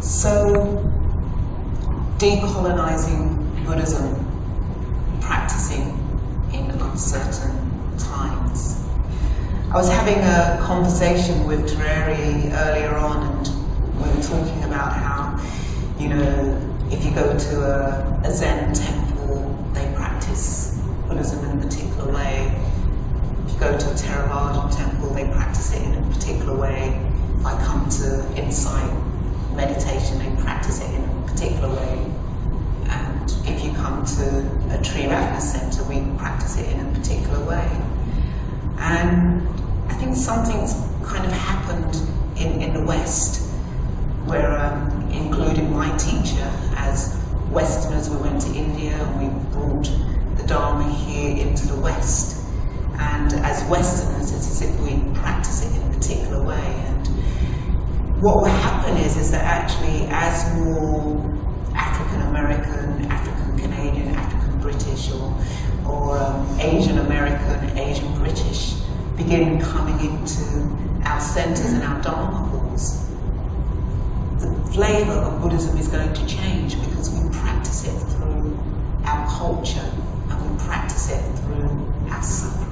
So, decolonizing Buddhism, practicing in uncertain times. I was having a conversation with Tereri earlier on, and we were talking about how, you know, if you go to a Zen temple, they practice Buddhism in a particular way. If you go to a Theravada temple, they practice it in a particular way. If I come to Insight meditation, they practice it in a particular way. And if you come to a Triratna center, we practice it in a particular way. And I think something's kind of happened in the West, where, including my teacher, as Westerners, we went to India and we brought the Dharma here into the West. And as Westerners, it's as if we practice it in a particular way. And what will happen is that actually, as more African American, African Canadian, African British, or Asian American, Asian British begin coming into our centers and our Dharma halls, the flavor of Buddhism is going to change, because we practice it through our culture and we practice it through our suffering.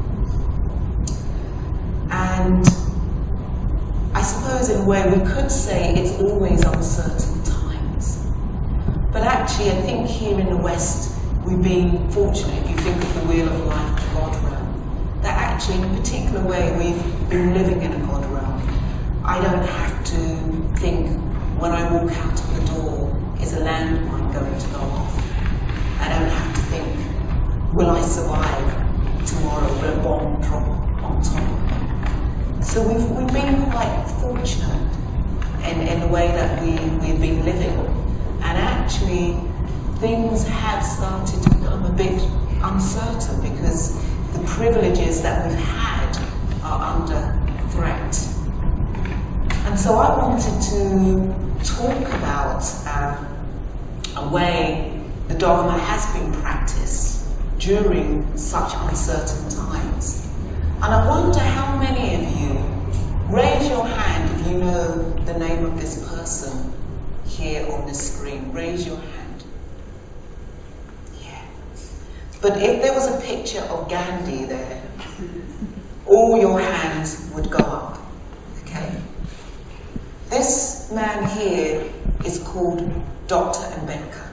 And I suppose in a way we could say it's always uncertain times. But actually I think here in the West we've been fortunate, if you think of the Wheel of Life, the God realm, that actually in a particular way we've been living in a God realm. I don't have to think when I walk out of the door, is a landmine going to go off? I don't have to think, will I survive tomorrow, will a bomb drop on top? So we've been quite fortunate in the way that we've been living. And actually, things have started to become a bit uncertain, because the privileges that we've had are under threat. And so I wanted to talk about a way the Dharma has been practiced during such uncertain times. And I wonder how many of you, raise your hand if you know the name of this person here on the screen. Raise your hand. Yeah. But if there was a picture of Gandhi there, all your hands would go up. Okay? This man here is called Dr. Ambedkar.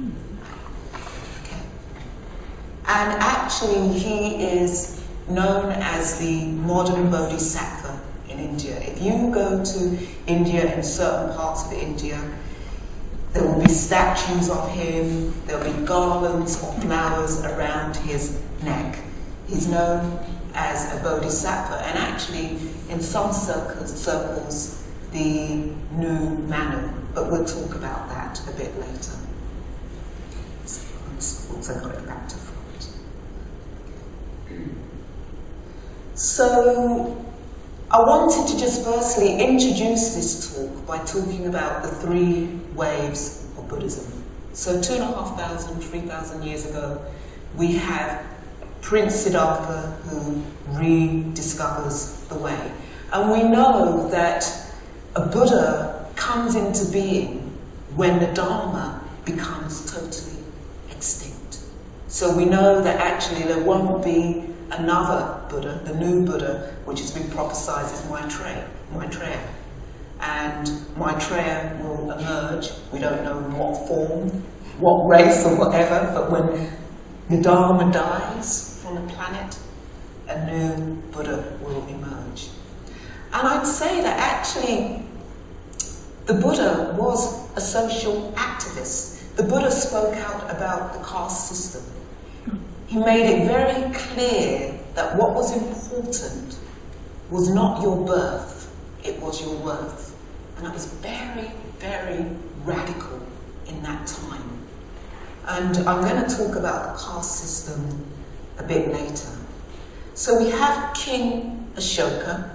Okay? And actually he is known as the modern Bodhisattva in India. If you go to India, in certain parts of India, there will be statues of him, there will be garlands of flowers around his neck. He's known as a Bodhisattva, and actually in some circles, the new Manu, but we'll talk about that a bit later. So I'm also going back to front. So I wanted to just firstly introduce this talk by talking about the three waves of Buddhism. So 2,500, 3,000 years ago, we have Prince Siddhartha who rediscovers the way. And we know that a Buddha comes into being when the Dharma becomes totally extinct. So we know that actually there won't be another Buddha, the new Buddha, which has been prophesied as Maitreya. And Maitreya will emerge, we don't know in what form, what race or whatever, but when the Dharma dies from the planet, a new Buddha will emerge. And I'd say that actually the Buddha was a social activist. The Buddha spoke out about the caste system. He made it very clear that what was important was not your birth, it was your worth. And that was very, very radical in that time. And I'm going to talk about the caste system a bit later. So we have King Ashoka,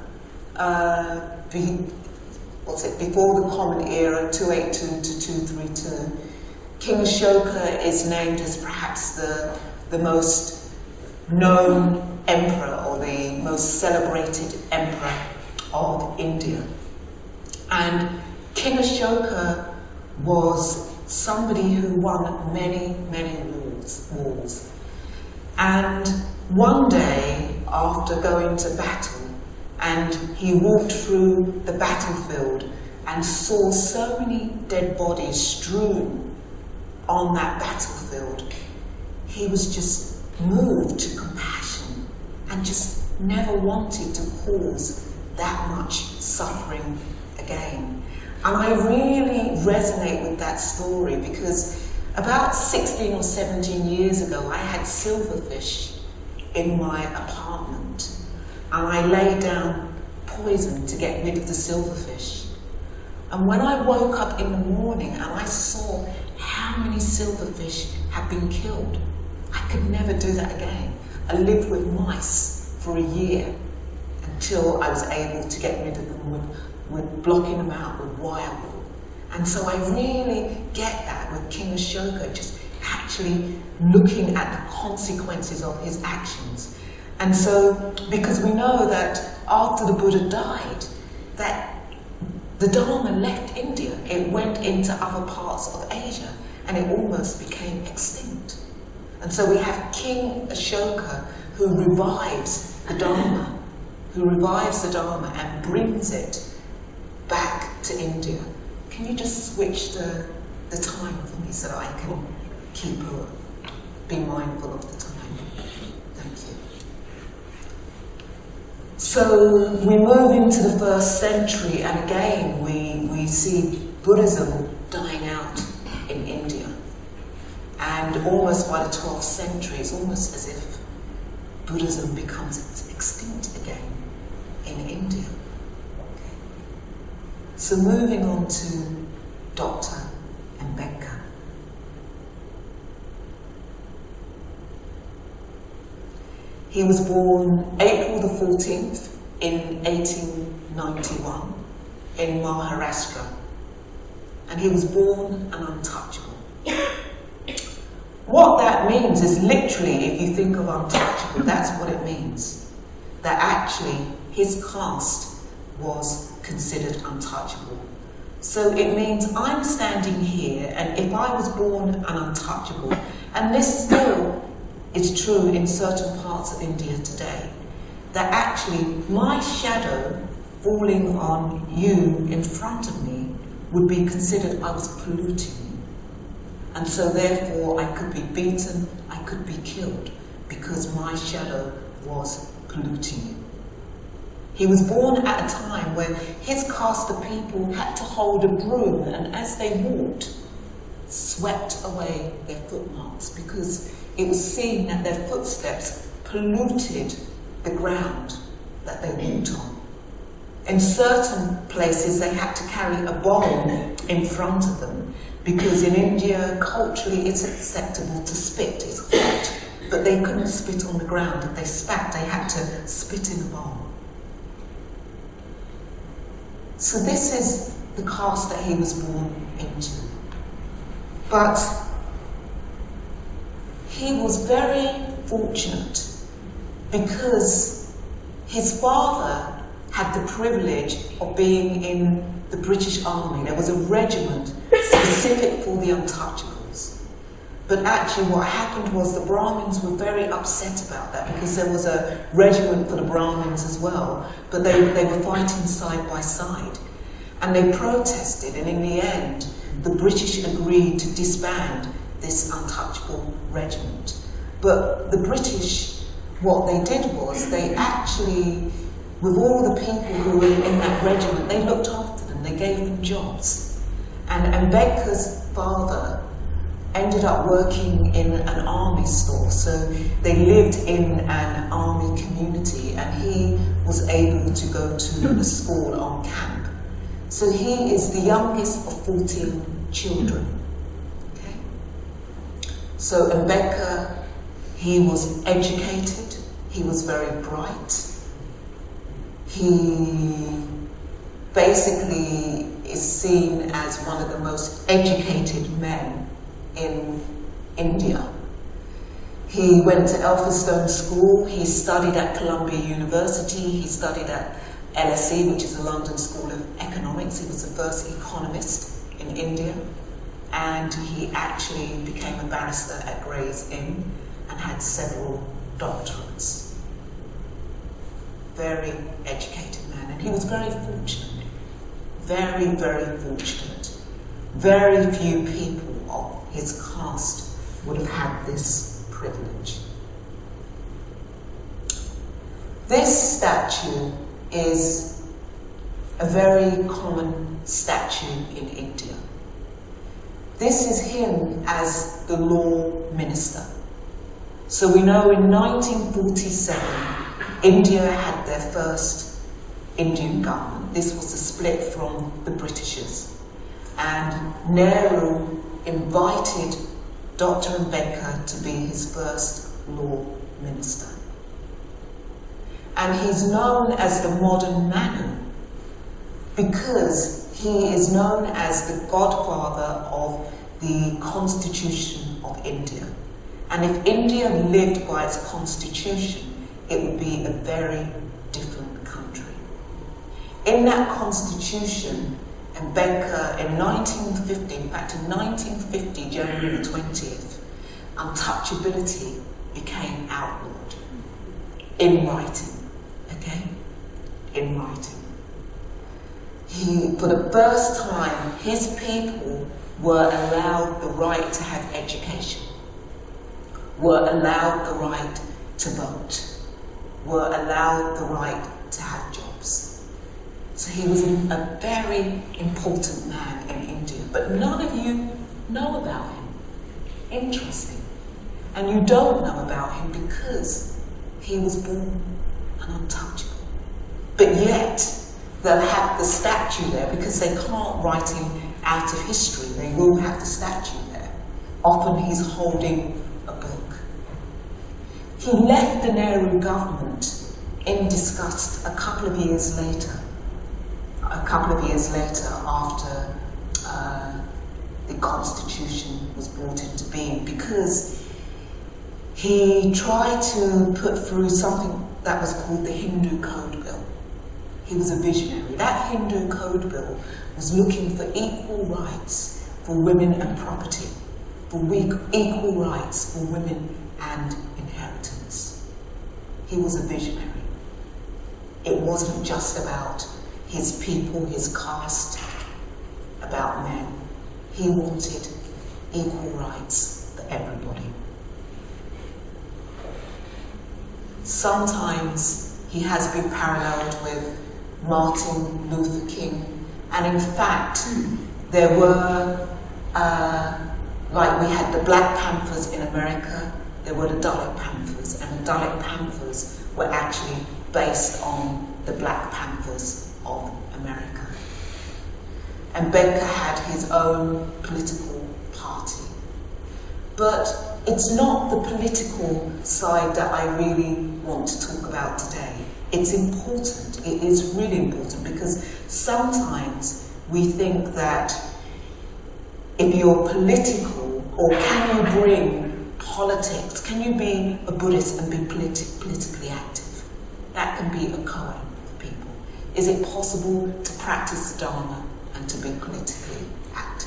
before the Common Era, 282 to 232. King Ashoka is named as perhaps the most known emperor, or the most celebrated emperor of India. And King Ashoka was somebody who won many, many wars. And one day, after going to battle, and he walked through the battlefield and saw so many dead bodies strewn on that battlefield, he was just moved to compassion and just never wanted to cause that much suffering again. And I really resonate with that story because about 16 or 17 years ago, I had silverfish in my apartment, and I laid down poison to get rid of the silverfish. And when I woke up in the morning and I saw how many silverfish had been killed, I could never do that again. I lived with mice for a year until I was able to get rid of them with blocking them out with wire wool. And so I really get that with King Ashoka, just actually looking at the consequences of his actions. And so, because we know that after the Buddha died, that the Dharma left India, it went into other parts of Asia, and it almost became extinct. And so we have King Ashoka who revives the Dharma, and brings it back to India. Can you just switch the time for me so that I can be mindful of the time? Thank you. So we move into the 1st century, and again we see Buddhism dying out in India. And almost by the 12th century, it's almost as if Buddhism becomes extinct again in India. So moving on to Dr. Ambedkar. He was born April the 14th in 1891 in Maharashtra, and he was born an untouchable. What that means is literally, if you think of untouchable, that's what it means. That actually his caste was considered untouchable. So it means I'm standing here, and if I was born an untouchable, and this still is true in certain parts of India today, that actually my shadow falling on you in front of me would be considered I was polluting you. And so therefore I could be beaten, I could be killed, because my shadow was polluting you. He was born at a time where his caste of people had to hold a broom, and as they walked, swept away their footmarks, because it was seen that their footsteps polluted the ground that they walked on. In certain places, they had to carry a bowl in front of them, because in India, culturally, it's acceptable to spit. It's hot, but they couldn't spit on the ground. If they spat, they had to spit in a bowl. So this is the caste that he was born into. But he was very fortunate because his father had the privilege of being in the British Army. There was a regiment specific for the untouchables. But actually what happened was the Brahmins were very upset about that, because there was a regiment for the Brahmins as well, but they were fighting side by side. And they protested, and in the end, the British agreed to disband this untouchable regiment. But the British, what they did was, they actually, with all the people who were in that regiment, they looked after them, they gave them jobs. And Ambedkar's father ended up working in an army store, so they lived in an army community, and he was able to go to a school on camp. So he is the youngest of 14 children. Okay? So Ambedkar, he was educated, he was very bright. He basically is seen as one of the most educated men in India. He went to Elphinstone School, he studied at Columbia University, he studied at LSE, which is the London School of Economics. He was the first economist in India, and he actually became a barrister at Gray's Inn and had several doctorates. Very educated man, and he was very fortunate, very, very fortunate. Very few people of his caste would have had this privilege. This statue is a very common statue in India. This is him as the law minister. So we know in 1947, India had their first Indian government. This was a split from the Britishers. And Nehru invited Dr. Ambedkar to be his first law minister. And he's known as the modern Manu because he is known as the godfather of the Constitution of India. And if India lived by its constitution, it would be a very different country. In that constitution, Ambedkar in 1950, in fact in 1950, January the 20th, untouchability became outlawed. In writing, okay? In writing. For the first time, his people were allowed the right to have education, were allowed the right to vote, were allowed the right to have jobs. So he was a very important man in India, but none of you know about him. Interesting. And you don't know about him because he was born an untouchable. But yet, they'll have the statue there because they can't write him out of history. They will have the statue there. Often he's holding a book. He left the Nehru government in disgust a couple of years later. After the Constitution was brought into being, because he tried to put through something that was called the Hindu Code Bill. He was a visionary. That Hindu Code Bill was looking for equal rights for women and property, for equal rights for women and inheritance. He was a visionary. It wasn't just about his people, his caste, about men. He wanted equal rights for everybody. Sometimes he has been paralleled with Martin Luther King, and in fact, there were, like we had the Black Panthers in America, there were the Dalit Panthers, and the Dalit Panthers were actually based on the Black Panthers of America. And Ambedkar had his own political party. But it's not the political side that I really want to talk about today. It's important, it is really important, because sometimes we think that if you're political, or can you bring politics, can you be a Buddhist and be politically active? That can be a koan for people. Is it possible to practice the Dharma and to be politically active?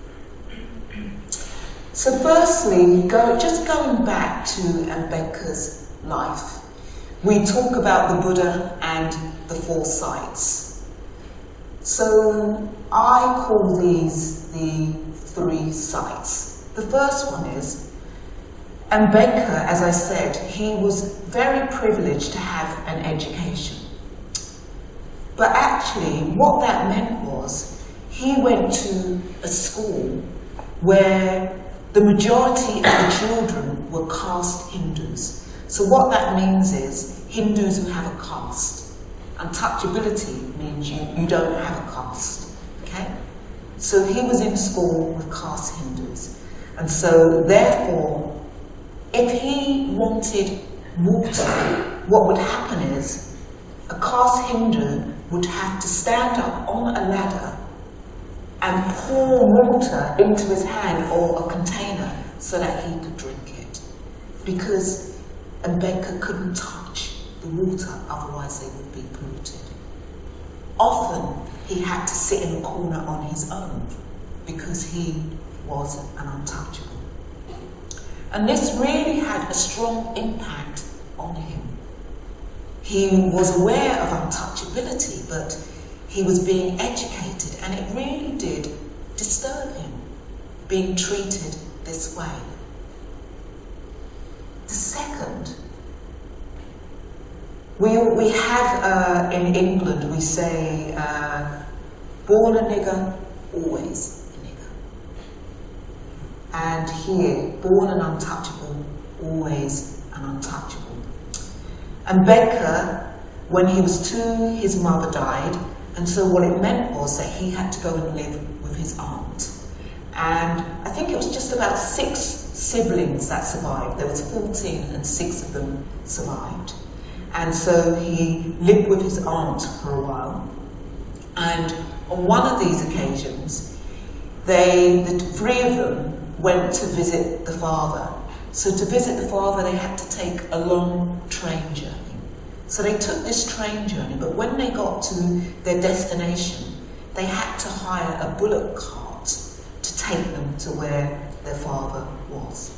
So firstly, just going back to Ambedkar's life, we talk about the Buddha and the 4 sights. So I call these the 3 sights. The first one is, Ambedkar, as I said, he was very privileged to have an education. But actually, what that meant was, he went to a school where the majority of the children were caste Hindus. So what that means is, Hindus who have a caste. Untouchability means you don't have a caste, okay? So he was in school with caste Hindus. And so therefore, if he wanted water, what would happen is, a caste Hindu would have to stand up on a ladder and pour water into his hand or a container so that he could drink it. Because Ambedkar couldn't touch the water, otherwise they would be polluted. often he had to sit in a corner on his own because he was an untouchable. And this really had a strong impact on him. He was aware of untouchability, but he was being educated, and it really did disturb him, being treated this way. The second, we have in England, we say, born a nigger, always a nigger. And here, born an untouchable, always an untouchable. And Mbeka, when he was 2, his mother died, and so what it meant was that he had to go and live with his aunt. And I think it was just about 6 siblings that survived. There was 14 and 6 of them survived. And so he lived with his aunt for a while. And on one of these occasions, the 3 of them went to visit the father. So to visit the father, they had to take a long train journey. So they took this train journey, but when they got to their destination, they had to hire a bullock cart to take them to where their father was.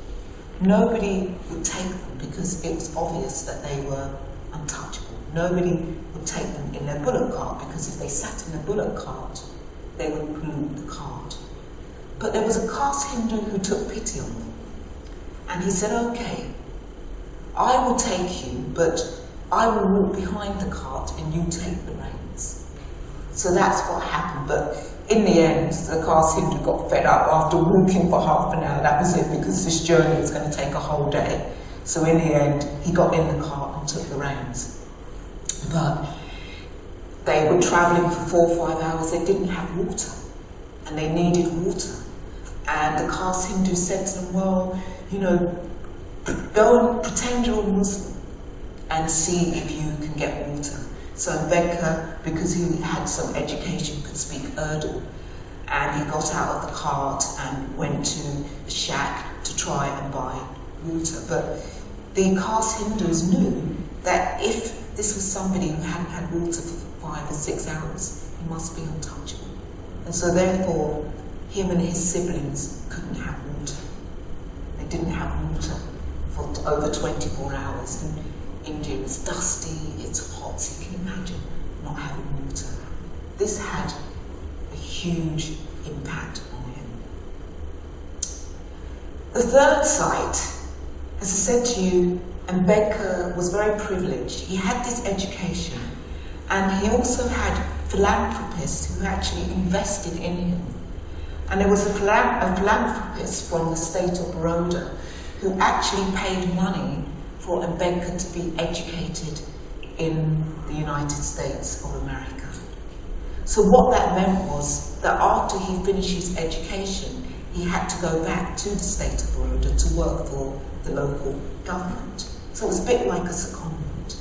Nobody would take them because it was obvious that they were untouchable. Nobody would take them in their bullock cart because if they sat in the bullock cart, they would pollute the cart. But there was a caste Hindu who took pity on them. And he said, okay, I will take you, but I will walk behind the cart and you take the reins. So that's what happened. But in the end, the caste Hindu got fed up after walking for half an hour. That was it, because this journey was going to take a whole day. So in the end, he got in the cart and took the reins. But they were travelling for 4 or 5 hours. They didn't have water, and they needed water. And the caste Hindu said to them, well, you know, go and pretend you're a Muslim and see if you can get water. So Mbeka, because he had some education, could speak Urdu, and he got out of the cart and went to the shack to try and buy water. But the caste Hindus knew that if this was somebody who hadn't had water for 5 or 6 hours, he must be untouchable. And so therefore, him and his siblings couldn't have water. They didn't have water for over 24 hours. And India is dusty, it's hot, so you can imagine not having water. This had a huge impact on him. The third site, as I said to you, Mbeka was very privileged. He had this education, and he also had philanthropists who actually invested in him. And there was a philanthropist from the state of Baroda who actually paid money for Mbeka to be educated in the United States of America. So what that meant was that after he finished his education, he had to go back to the state of Baroda to work for the local government. So it was a bit like a secondment.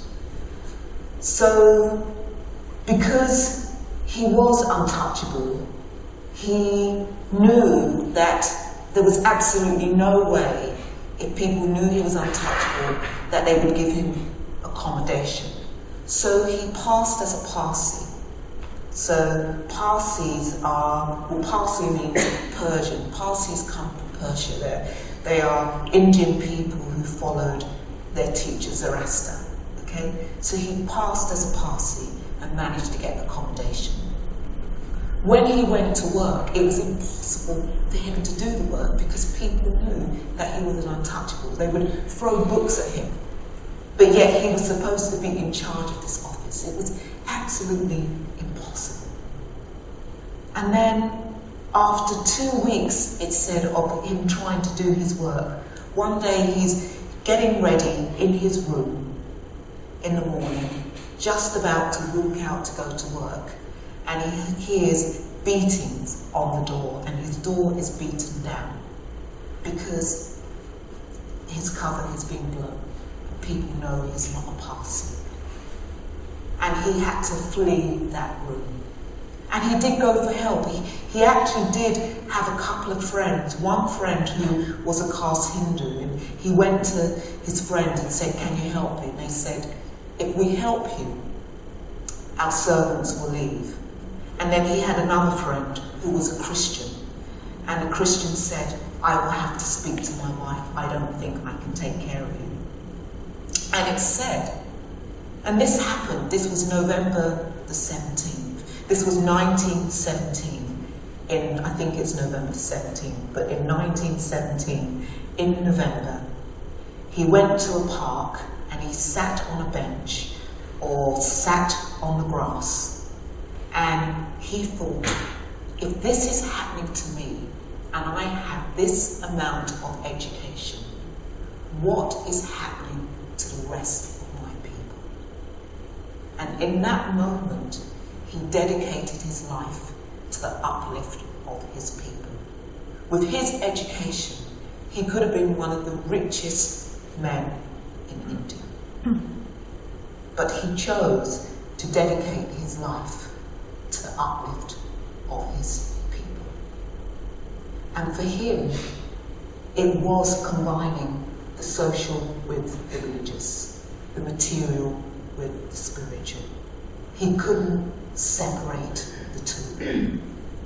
So because he was untouchable, he knew that there was absolutely no way, if people knew he was untouchable, that they would give him accommodation. So he passed as a Parsi. So Parsis are, well, Parsi means Persian. Parsis come from Persia. They are Indian people who followed their teacher Zoroaster. Okay? So he passed as a Parsi and managed to get accommodation. When he went to work, it was impossible for him to do the work because people knew that he was an untouchable. They would throw books at him, but yet he was supposed to be in charge of this office. It was absolutely impossible. And then, after 2 weeks, it said, of him trying to do his work, one day he's getting ready in his room in the morning, just about to walk out to go to work. And he hears beatings on the door, and his door is beaten down because his cover has been blown. People know he's not a Parsi. And he had to flee that room. And he did go for help. He actually did have a couple of friends. One friend who was a caste Hindu, and he went to his friend and said, "Can you help me?" And they said, "If we help you, our servants will leave. And then he had another friend who was a Christian. And the Christian said, I will have to speak to my wife. I don't think I can take care of you. And it said, and this happened, this was November the 17th. This was 1917. I think it's November 17th, but in 1917, in November, he went to a park and he sat on a bench or sat on the grass, and he thought, if this is happening to me and I have this amount of education, what is happening to the rest of my people? And in that moment, he dedicated his life to the uplift of his people. With his education, he could have been one of the richest men in India. But he chose to dedicate his life to the uplift of his people. And for him, it was combining the social with the religious, the material with the spiritual. He couldn't separate the two.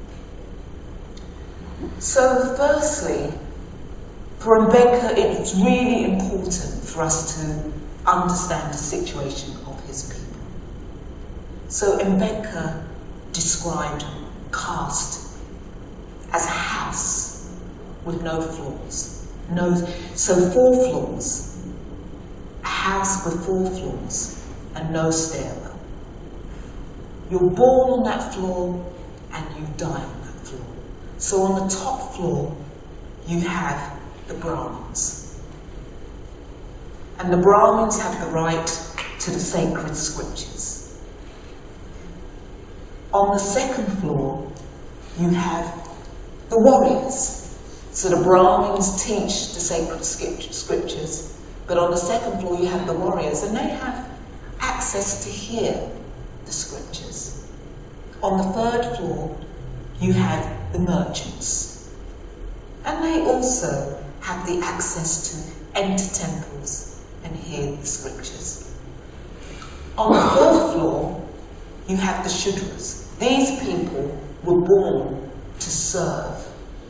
So firstly, for Mbeka, it's really important for us to understand the situation of his people. So Mbeka described caste as a house with no floors. So 4 floors, a house with 4 floors and no stairwell. You're born on that floor and you die on that floor. So on the top floor, you have the Brahmins. And the Brahmins have the right to the sacred scriptures. On the second floor, you have the warriors. So the Brahmins teach the sacred scriptures, but on the second floor you have the warriors, and they have access to hear the scriptures. On the third floor, you have the merchants, and they also have the access to enter temples and hear the scriptures. On the fourth floor, you have the Shudras. These people were born to serve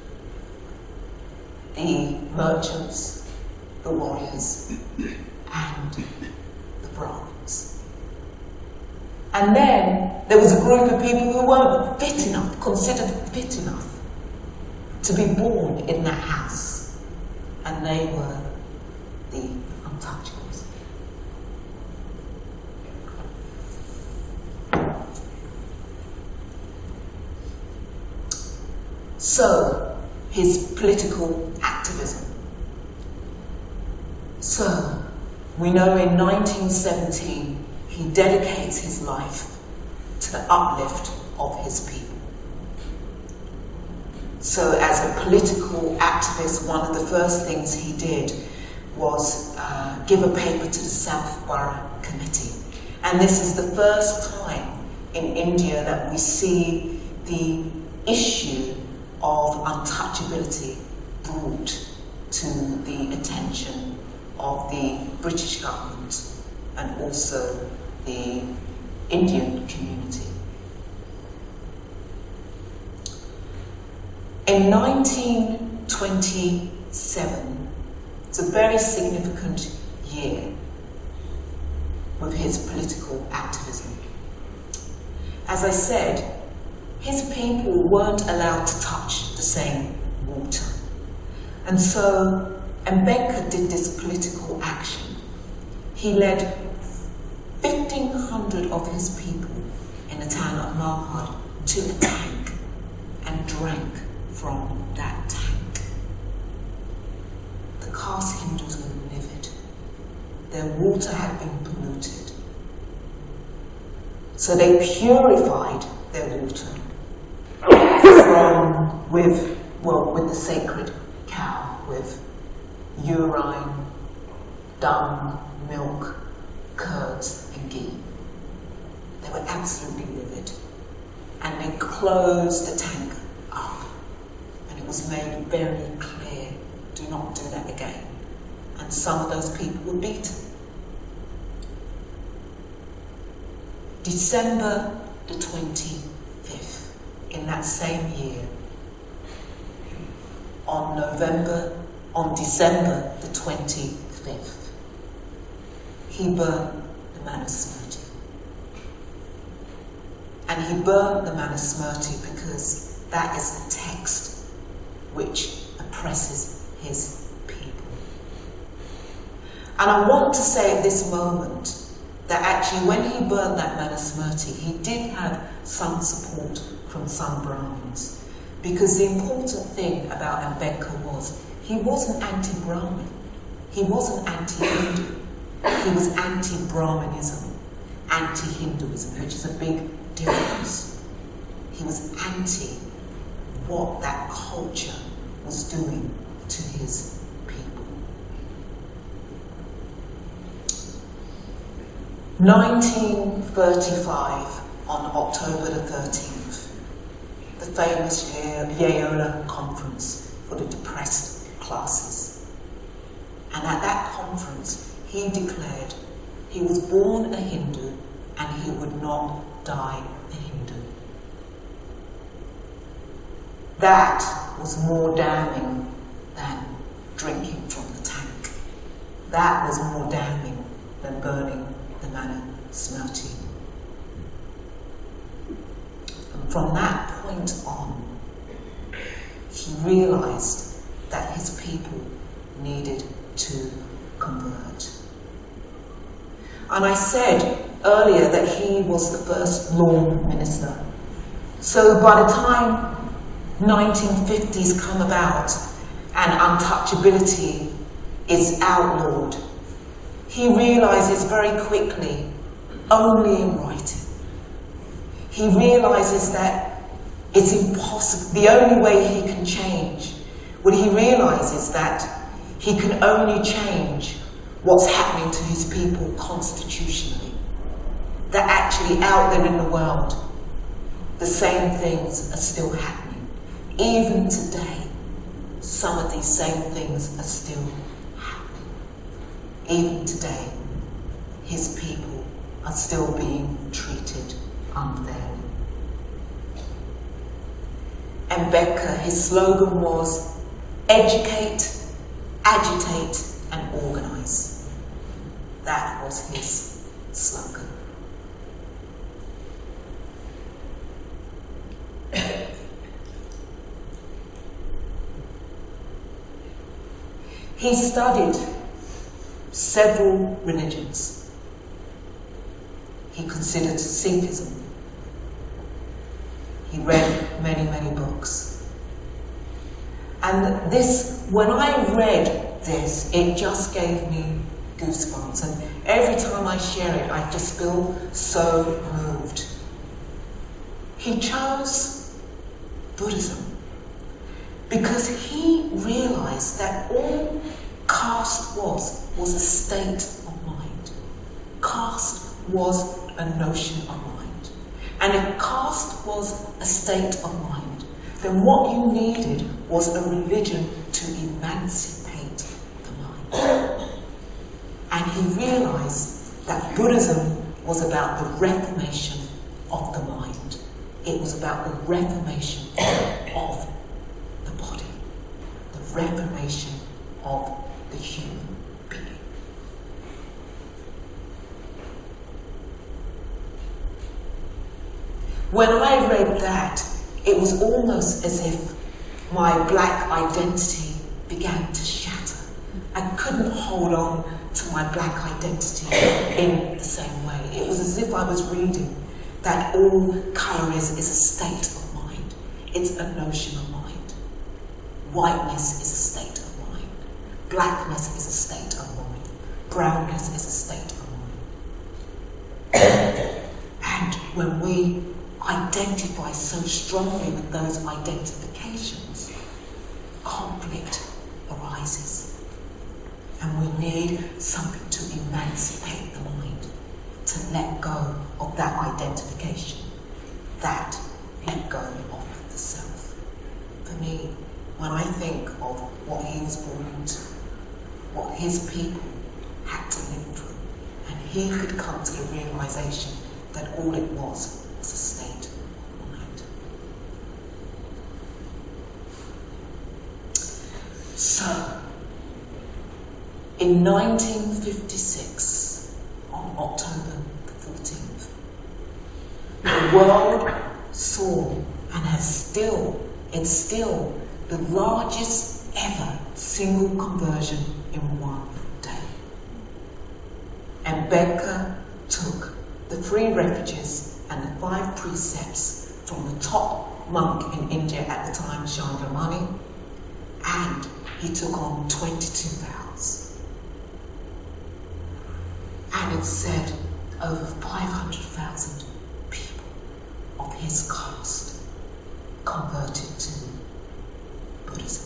the merchants, the warriors, and the Brahmins. And then there was a group of people who weren't fit enough, considered fit enough, to be born in that house. And they were the untouchables. So, his political activism. So, we know in 1917 he dedicates his life to the uplift of his people. So as a political activist, one of the first things he did was give a paper to the South Borough Committee. And this is the first time in India that we see the issue of untouchability brought to the attention of the British government and also the Indian community. In 1927, it's a very significant year with his political activism. As I said, his people weren't allowed to touch the same water. And so Mbeka did this political action. He led 1,500 of his people in the town of Malhad to a tank and drank from that tank. The caste Hindus were livid. Their water had been polluted. So they purified their water with the sacred cow, with urine, dung, milk, curds and ghee. They were absolutely livid. And they closed the tank up. And it was made very clear, do not do that again. And some of those people were beaten. December the 25th, in that same year, on December the 25th, he burned the Manusmriti. And he burned the Manusmriti because that is the text which oppresses his people. And I want to say at this moment that actually when he burned that Manusmriti, he did have some support from some Brahmins. Because the important thing about Ambedkar was he wasn't anti-Brahmin, he wasn't anti-Hindu, he was anti-Brahmanism, anti-Hinduism, which is a big difference. He was anti what that culture was doing to his people. 1935, on October the 13th, the famous Yeola Conference for the Depressed Classes. And at that conference, he declared he was born a Hindu and he would not die a Hindu. That was more damning than drinking from the tank. That was more damning than burning the Manusmriti. And from that point on, he realized that his people needed to convert. And I said earlier that he was the first law minister. So by the time 1950s come about and untouchability is outlawed, he realizes very quickly, only in writing. He realizes that it's impossible, the only way he can change, what he realizes that he can only change what's happening to his people constitutionally. That actually out there in the world, the same things are still happening. Even today, some of these same things are still happening. Even today, his people are still being treated unfairly. Ambedkar, his slogan was, educate, agitate, and organize. That was his slogan. He studied several religions. He considered Sikhism. He read many, many books. And this, when I read this, it just gave me goosebumps. And every time I share it, I just feel so moved. He chose Buddhism because he realized that all caste was a state of mind. Caste was a notion of mind. And if caste was a state of mind, then what you needed was a religion to emancipate the mind. And he realized that Buddhism was about the reformation of the mind. It was about the reformation of the body, the reformation of the human being. When I read that, it was almost as if my black identity began to shatter. I couldn't hold on to my black identity in the same way. It was as if I was reading that all colour is a state of mind. It's a notion of mind. Whiteness is a state of mind. Blackness is a state of mind. Brownness is a state of mind. And when we identify so strongly with those identifications, conflict arises. And we need something to emancipate the mind, to let go of that identification, that let go of the self. For me, when I think of what he was born into, what his people had to live through, and he could come to the realization that all it was a state of mind. So, in 1956, on October the 14th, the world saw and it's still the largest ever single conversion in one day. And Ambedkar took the 3 refuges and the 5 precepts from the top monk in India at the time, Chandramani, and he took on 22 vows. And it said over 500,000 people of his caste converted to Buddhism.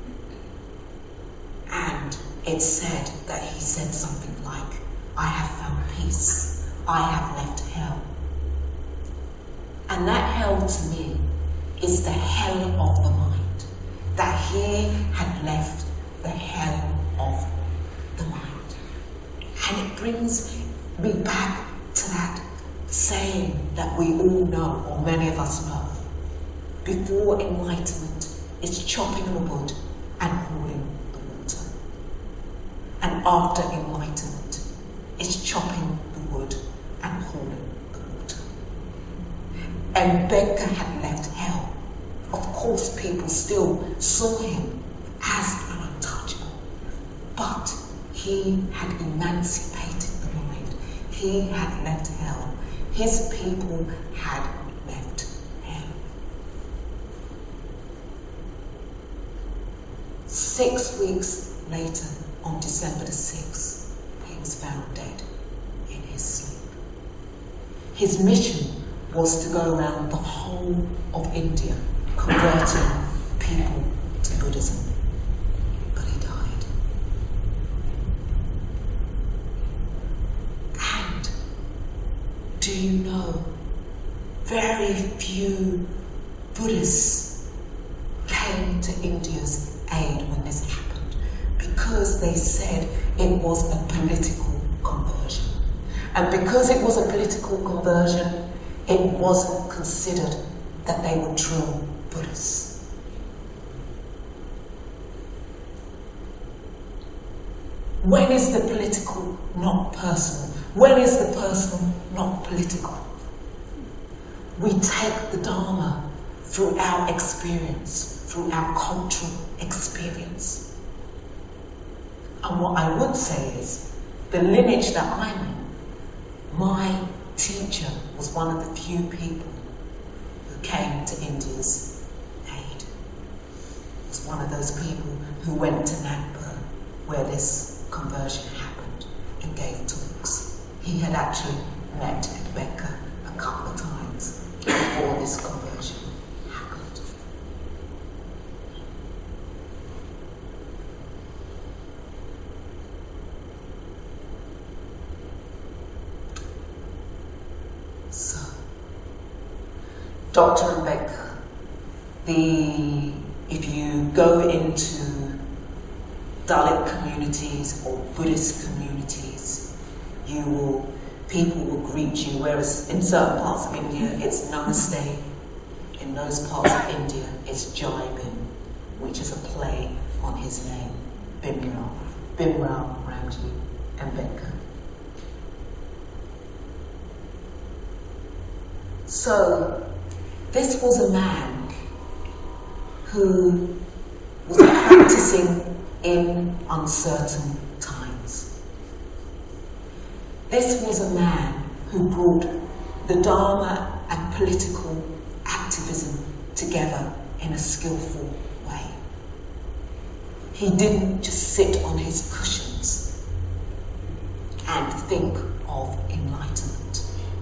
And it said that he said something like, I have found peace, I have left hell. And that hell to me is the hell of the mind, that he had left the hell of the mind. And it brings me back to that saying that we all know, or many of us know. Before enlightenment, it's chopping the wood and hauling the water. And after enlightenment, it's chopping the wood and hauling the water. And Ambedkar had left hell. Of course, people still saw him as an untouchable, but he had emancipated the mind. He had left hell. His people had left hell. 6 weeks later, on December the 6th, he was found dead in his sleep. His mission was to go around the whole of India, converting people to Buddhism. But he died. And do you know, very few Buddhists came to India's aid when this happened, because they said it was a political conversion. And because it was a political conversion, it wasn't considered that they were true Buddhists. When is the political not personal? When is the personal not political? We take the Dharma through our experience, through our cultural experience. And what I would say is, the lineage that I'm in, my teacher was one of the few people who came to India's aid. He was one of those people who went to Nagpur, where this conversion happened, and gave talks. He had actually met Ambedkar a couple of times before this conversion happened. So, Dr. Ambedkar, if you go into Dalit communities or Buddhist communities, people will greet you, whereas in certain parts of India it's Namaste. In those parts of India it's Jai Bhim, which is a play on his name, Bhimrao Ramji Ambedkar. So, this was a man who was practicing in uncertain times. This was a man who brought the Dharma and political activism together in a skillful way. He didn't just sit on his cushions and think of enlightenment.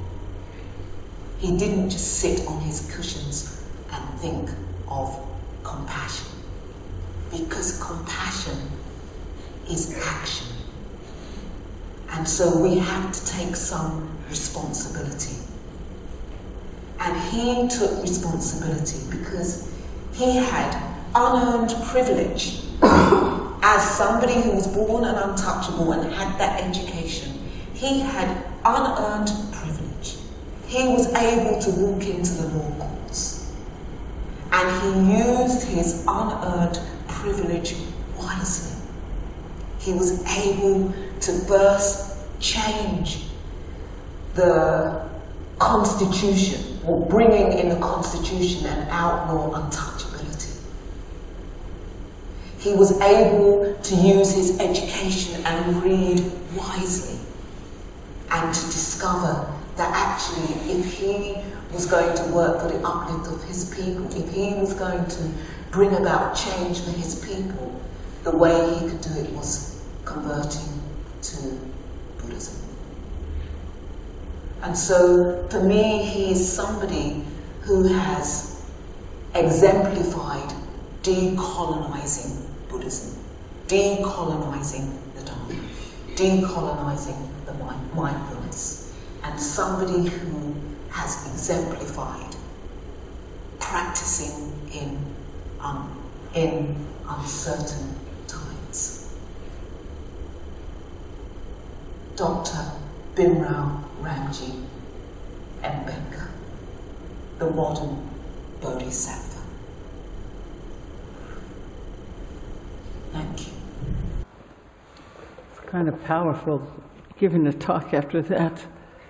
He didn't just sit on his cushions and think of compassion, because compassion is action. And so we have to take some responsibility. And he took responsibility because he had unearned privilege. As somebody who was born and untouchable and had that education, he had unearned privilege. he was able to walk into the law courts, and he used his unearned privilege wisely. He was able to first change the Constitution, or bringing in the Constitution and outlaw untouchability. He was able to use his education and read wisely, and to discover that actually if he was going to work for the uplift of his people, if he was going to bring about change for his people, the way he could do it was converting to Buddhism. And so, for me, he is somebody who has exemplified decolonizing Buddhism, decolonizing the Dharma, decolonizing the mindfulness, and somebody who has exemplified practicing in uncertain times. Dr. Bhimrao Ramji Ambedkar, the modern Bodhisattva. Thank you. It's kind of powerful giving a talk after that.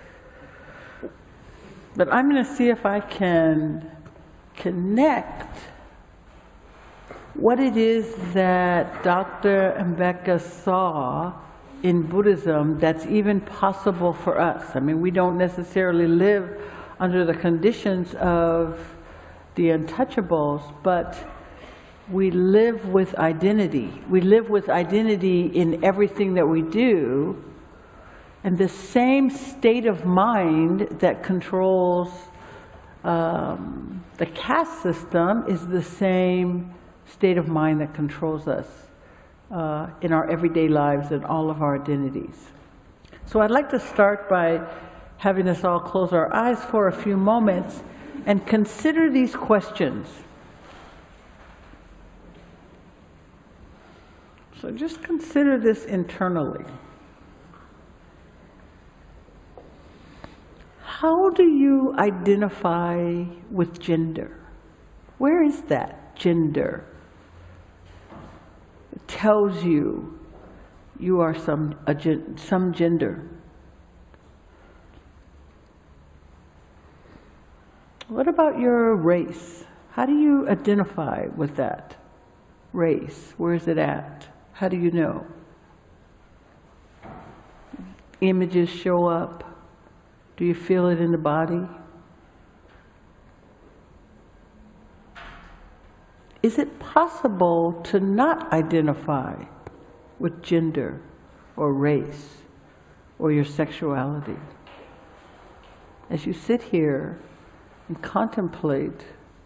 But I'm going to see if I can connect what it is that Dr. Ambedkar saw in Buddhism that's even possible for us. I mean, we don't necessarily live under the conditions of the untouchables, but we live with identity. We live with identity in everything that we do, and the same state of mind that controls the caste system is the same state of mind that controls us in our everyday lives and all of our identities. So I'd like to start by having us all close our eyes for a few moments and consider these questions. So just consider this internally. How do you identify with gender? Where is that gender? It tells you you are some gender. What about your race? How do you identify with that race? Where is it at? How do you know? Images show up. Do you feel it in the body? Is it possible to not identify with gender or race or your sexuality? As you sit here and contemplate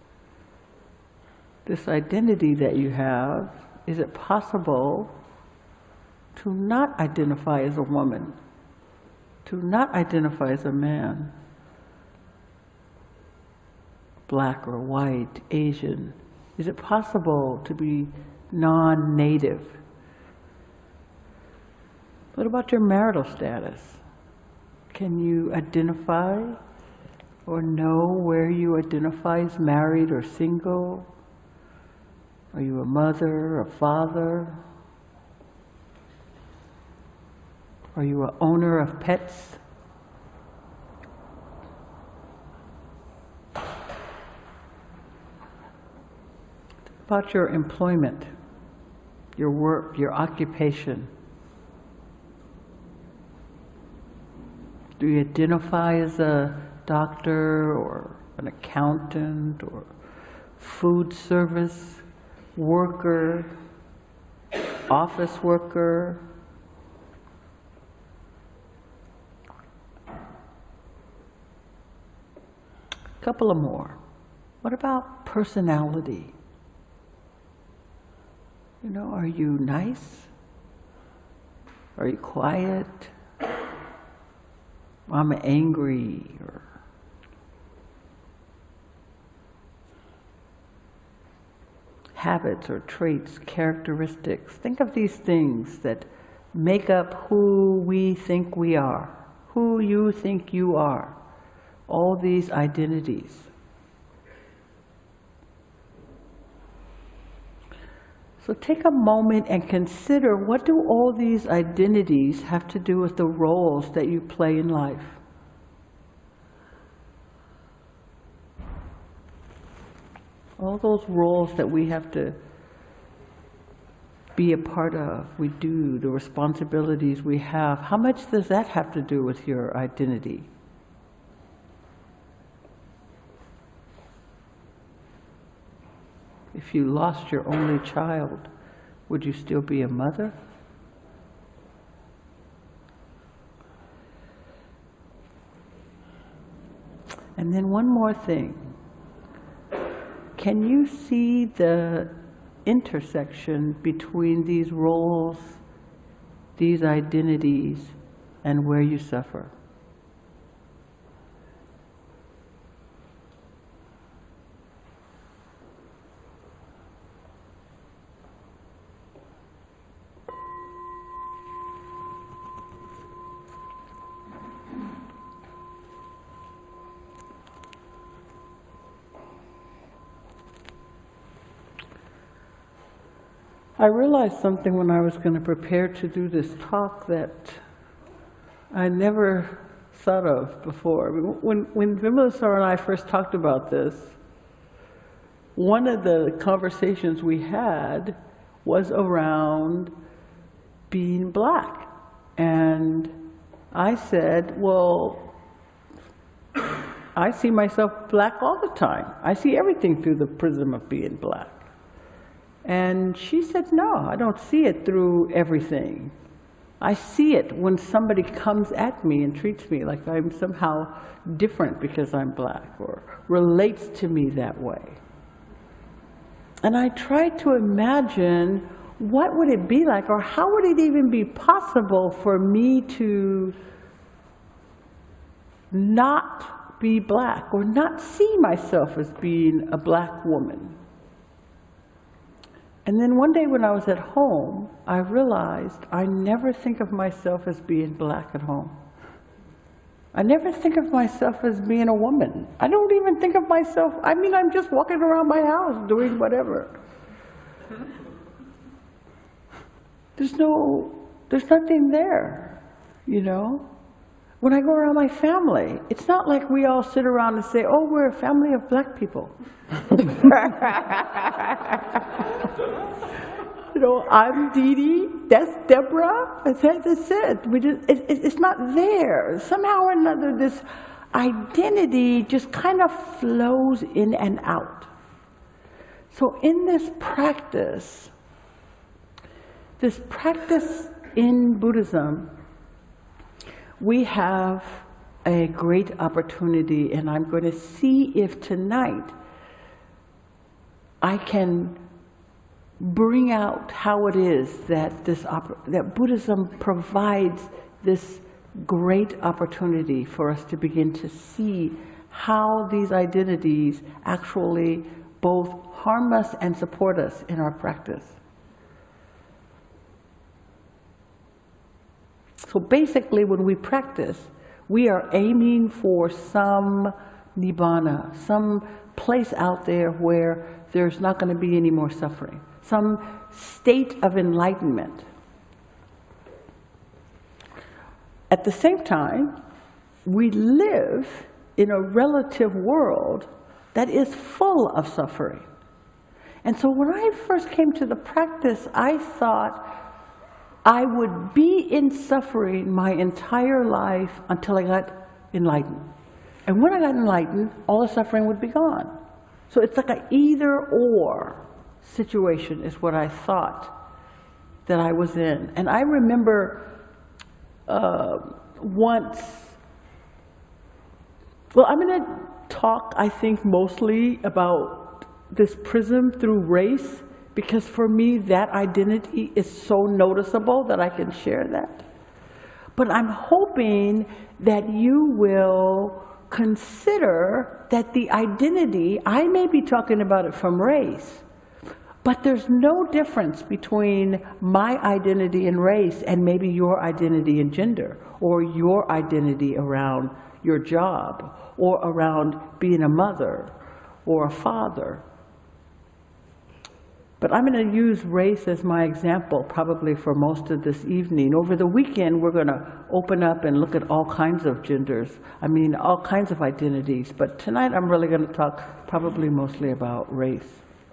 this identity that you have, is it possible to not identify as a woman, to not identify as a man, black or white, Asian? Is it possible to be non-native? What about your marital status? Can you identify or know where you identify as married or single? Are you a mother, a father? Are you an owner of pets? About your employment, your work, your occupation. Do you identify as a doctor or an accountant or food service worker, office worker? A couple of more. What about personality? You know, are you nice? Are you quiet? I'm angry. Or habits or traits, characteristics. Think of these things that make up who we think we are, who you think you are. all these identities. So take a moment and consider, what do all these identities have to do with the roles that you play in life? All those roles that we have to be a part of, we do, the responsibilities we have, how much does that have to do with your identity? If you lost your only child, would you still be a mother? And then one more thing. Can you see the intersection between these roles, these identities, and where you suffer? I realized something when I was going to prepare to do this talk that I never thought of before. When Vimala and I first talked about this, one of the conversations we had was around being black. And I said, well, I see myself black all the time. I see everything through the prism of being black. And she said, no, I don't see it through everything. I see it when somebody comes at me and treats me like I'm somehow different because I'm black, or relates to me that way. And I tried to imagine, what would it be like, or how would it even be possible for me to not be black, or not see myself as being a black woman? And then one day when I was at home, I realized I never think of myself as being black at home. I never think of myself as being a woman. I don't even think of myself, I mean, I'm just walking around my house doing whatever. There's nothing there, you know? When I go around my family, it's not like we all sit around and say, oh, we're a family of black people. You know, I'm Dee Dee, that's Deborah, that's it. It's not there. Somehow or another, this identity just kind of flows in and out. So in this practice in Buddhism, we have a great opportunity, and I'm going to see if tonight I can bring out how it is that that Buddhism provides this great opportunity for us to begin to see how these identities actually both harm us and support us in our practice. So basically, when we practice, we are aiming for some nibbana, some place out there where there's not going to be any more suffering, some state of enlightenment. At the same time, we live in a relative world that is full of suffering. And so when I first came to the practice, I thought I would be in suffering my entire life until I got enlightened. And when I got enlightened, all the suffering would be gone. So it's like an either-or situation is what I thought that I was in. And I remember once, well, I'm going to talk, I think, mostly about this prism through race, because for me, that identity is so noticeable that I can share that. But I'm hoping that you will consider that the identity, I may be talking about it from race, but there's no difference between my identity in race and maybe your identity in gender, or your identity around your job or around being a mother or a father. But I'm going to use race as my example probably for most of this evening. Over the weekend, we're going to open up and look at all kinds of genders. I mean, all kinds of identities. But tonight, I'm really going to talk probably mostly about race.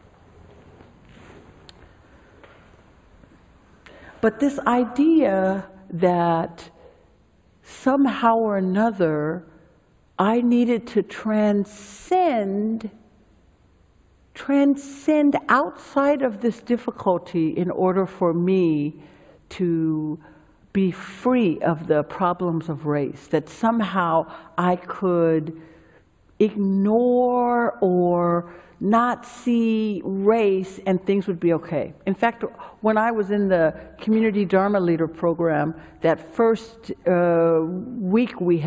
But this idea that somehow or another, I needed to transcend outside of this difficulty in order for me to be free of the problems of race, that somehow I could ignore or not see race and things would be okay. In fact, when I was in the Community Dharma Leader program, that first week we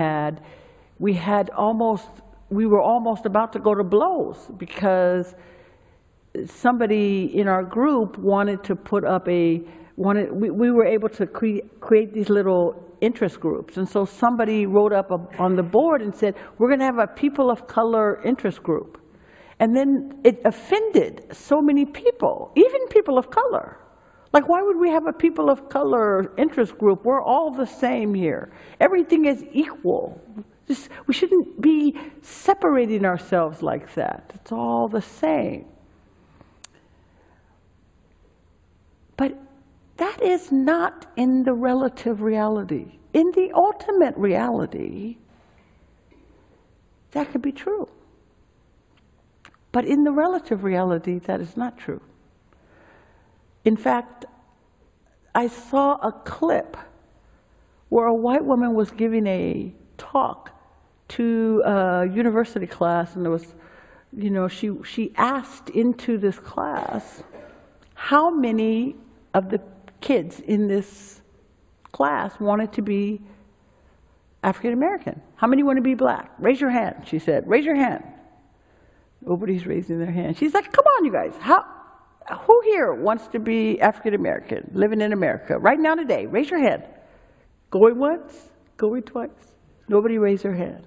were almost about to go to blows because somebody in our group wanted to put up we were able to create these little interest groups. And so somebody wrote up on the board and said, we're going to have a people of color interest group. And then it offended so many people, even people of color. Like, why would we have a people of color interest group? We're all the same here. Everything is equal. We shouldn't be separating ourselves like that. It's all the same. But that is not in the relative reality. In the ultimate reality, that could be true. But in the relative reality, that is not true. In fact, I saw a clip where a white woman was giving a talk to a university class, and there was, she asked into this class, how many of the kids in this class wanted to be African American? How many want to be black? Raise your hand, she said. Raise your hand. Nobody's raising their hand. She's like, come on, you guys. Who here wants to be African American, living in America, right now today? Raise your hand. Going once, going twice. Nobody raised their hand.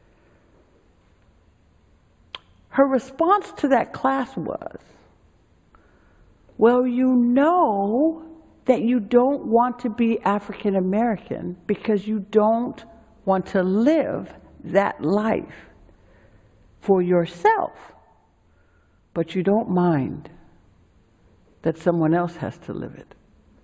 Her response to that class was, well, you know that you don't want to be African American because you don't want to live that life for yourself, but you don't mind that someone else has to live it.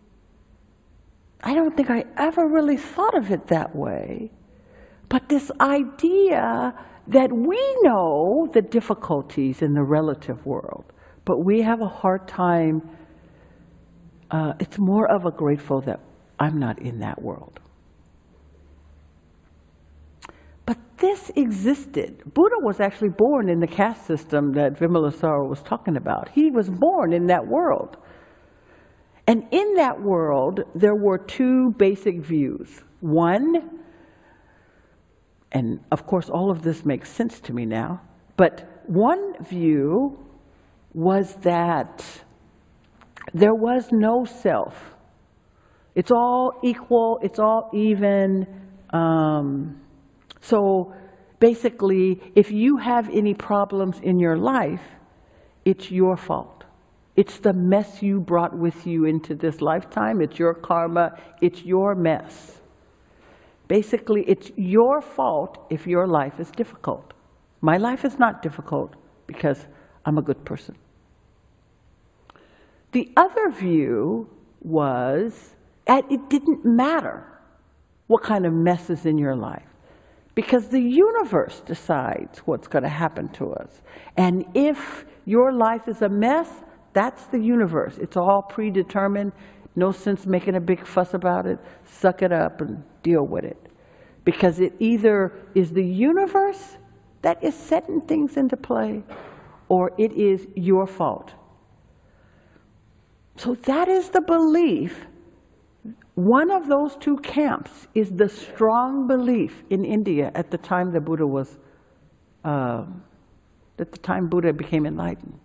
I don't think I ever really thought of it that way, but this idea that we know the difficulties in the relative world, but we have a hard time, it's more of a grateful that I'm not in that world. But this existed. Buddha was actually born in the caste system that Vimalasara was talking about. He was born in that world. And in that world, there were two basic views. One, and of course all of this makes sense to me now, but one view was that there was no self. It's all equal, it's all even. So basically, if you have any problems in your life, it's your fault. It's the mess you brought with you into this lifetime. It's your karma. It's your mess. Basically, it's your fault if your life is difficult. My life is not difficult because I'm a good person. The other view was that it didn't matter what kind of mess is in your life, because the universe decides what's going to happen to us. And if your life is a mess, that's the universe. It's all predetermined. No sense making a big fuss about it. Suck it up and deal with it. Because it either is the universe that is setting things into play, or it is your fault. So that is the belief. One of those two camps is the strong belief in India at the time the Buddha was, at the time Buddha became enlightened.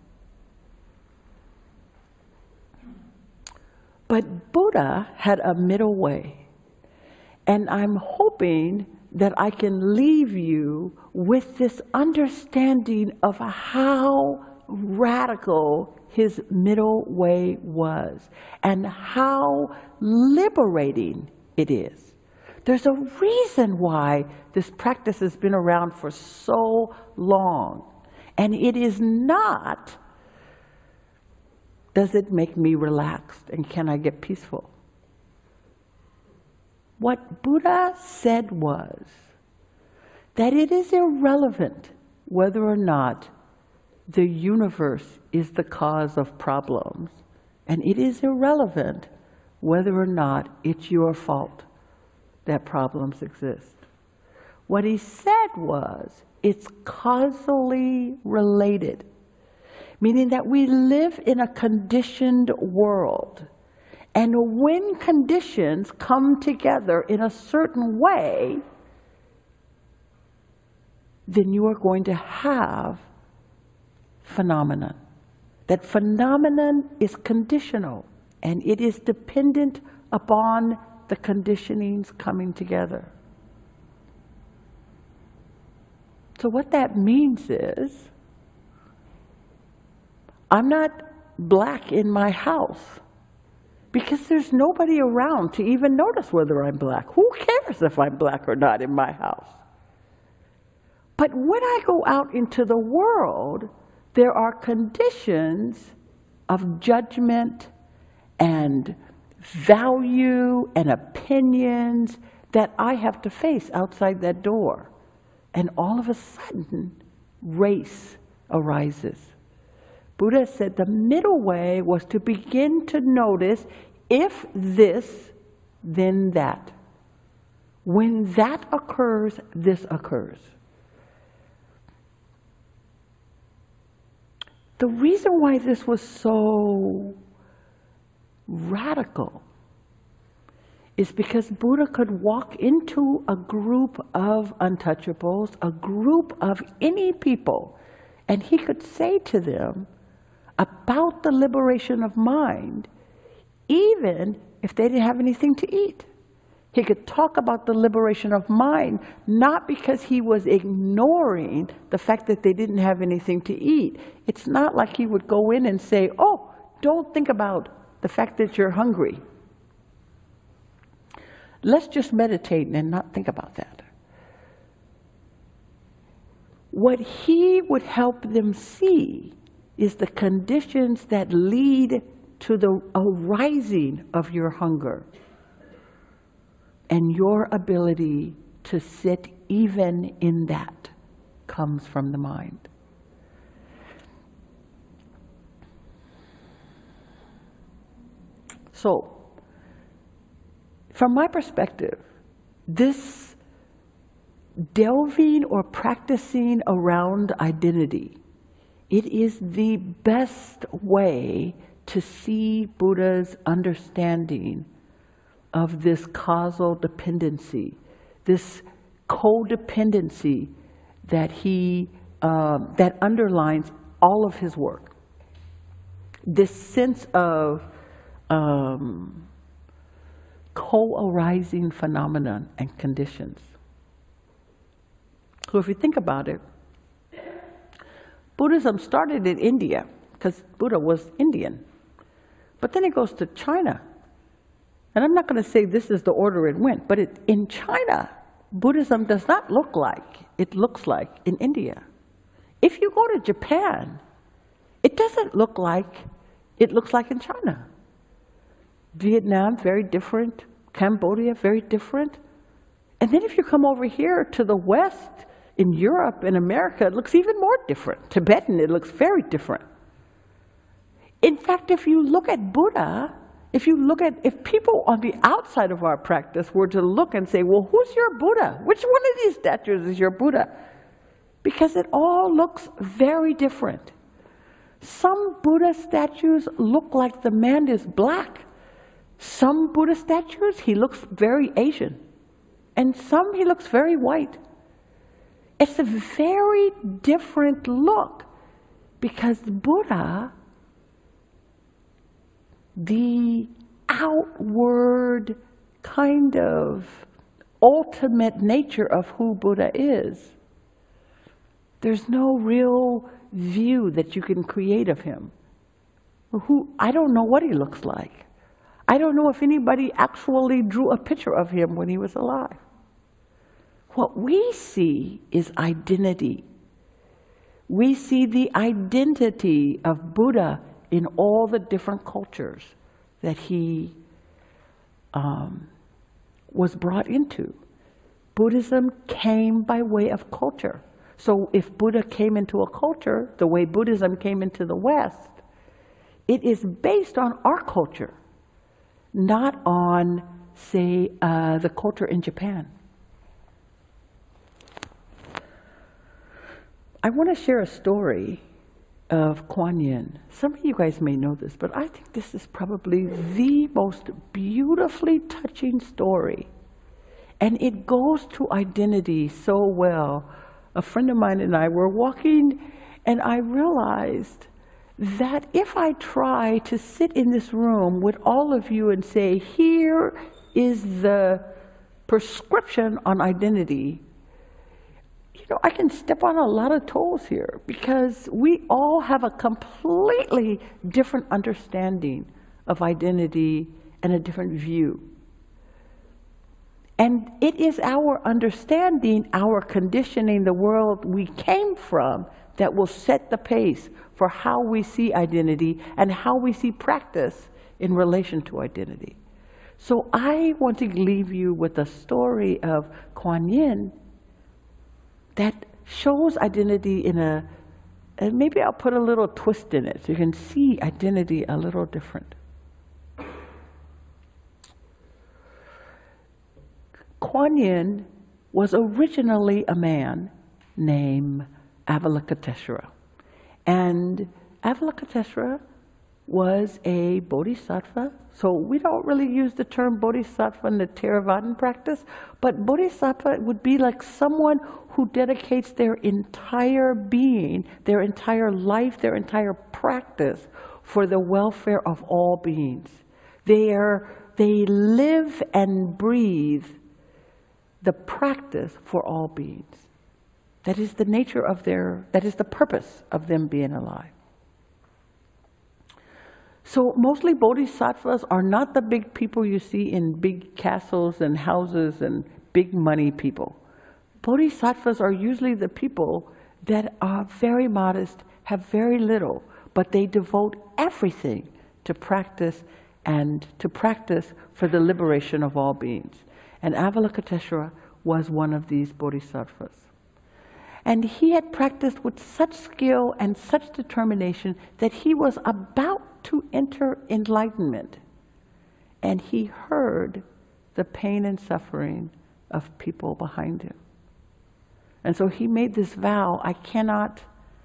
But Buddha had a middle way. And I'm hoping that I can leave you with this understanding of how radical his middle way was and how liberating it is. There's a reason why this practice has been around for so long. And it is not, does it make me relaxed and can I get peaceful? What Buddha said was that it is irrelevant whether or not the universe is the cause of problems, and it is irrelevant whether or not it's your fault that problems exist. What he said was, it's causally related, meaning that we live in a conditioned world. And when conditions come together in a certain way, then you are going to have phenomenon. That phenomenon is conditional, and it is dependent upon the conditionings coming together. So what that means is, I'm not black in my house because there's nobody around to even notice whether I'm black. Who cares if I'm black or not in my house? But when I go out into the world, there are conditions of judgment and value and opinions that I have to face outside that door. And all of a sudden, race arises. Buddha said the middle way was to begin to notice, if this, then that. When that occurs, this occurs. The reason why this was so radical is because Buddha could walk into a group of untouchables, a group of any people, and he could say to them about the liberation of mind, even if they didn't have anything to eat. He could talk about the liberation of mind, not because he was ignoring the fact that they didn't have anything to eat. It's not like he would go in and say, oh, don't think about the fact that you're hungry. Let's just meditate and not think about that. What he would help them see is the conditions that lead to the arising of your hunger and your ability to sit even in that comes from the mind. So, from my perspective, this delving or practicing around identity, it is the best way to see Buddha's understanding of this causal dependency, this codependency that that underlines all of his work. This sense of co-arising phenomenon and conditions. So if you think about it, Buddhism started in India because Buddha was Indian. But then it goes to China. And I'm not going to say this is the order it went, but in China, Buddhism does not look like it looks like in India. If you go to Japan, it doesn't look like it looks like in China. Vietnam, very different. Cambodia, very different. And then if you come over here to the West, in Europe, in America, it looks even more different. Tibetan, it looks very different. In fact, if you look at Buddha, if people on the outside of our practice were to look and say, well, who's your Buddha? Which one of these statues is your Buddha? Because it all looks very different. Some Buddha statues look like the man is black. Some Buddha statues, he looks very Asian. And some, he looks very white. It's a very different look because Buddha, the outward kind of ultimate nature of who Buddha is. There's no real view that you can create of him. I don't know what he looks like. I don't know if anybody actually drew a picture of him when he was alive. What we see is identity. We see the identity of Buddha in all the different cultures that he was brought into. Buddhism came by way of culture. So if Buddha came into a culture the way Buddhism came into the West, it is based on our culture, not on, say, the culture in Japan. I want to share a story of Kuan Yin. Some of you guys may know this, but I think this is probably the most beautifully touching story. And it goes to identity so well. A friend of mine and I were walking, and I realized that if I try to sit in this room with all of you and say, here is the prescription on identity, I can step on a lot of toes here, because we all have a completely different understanding of identity and a different view. And it is our understanding, our conditioning, the world we came from, that will set the pace for how we see identity and how we see practice in relation to identity. So I want to leave you with a story of Kuan Yin that shows identity and maybe I'll put a little twist in it so you can see identity a little different. Kuan Yin was originally a man named Avalokiteshvara. And Avalokiteshvara was a bodhisattva. So we don't really use the term bodhisattva in the Theravadan practice, but bodhisattva would be like someone who dedicates their entire being, their entire life, their entire practice for the welfare of all beings. They live and breathe the practice for all beings. That is the nature of that is the purpose of them being alive. So mostly bodhisattvas are not the big people you see in big castles and houses and big money people. Bodhisattvas are usually the people that are very modest, have very little, but they devote everything to practice and to practice for the liberation of all beings. And Avalokiteshvara was one of these bodhisattvas. And he had practiced with such skill and such determination that he was about to enter enlightenment. And he heard the pain and suffering of people behind him. And so he made this vow, I cannot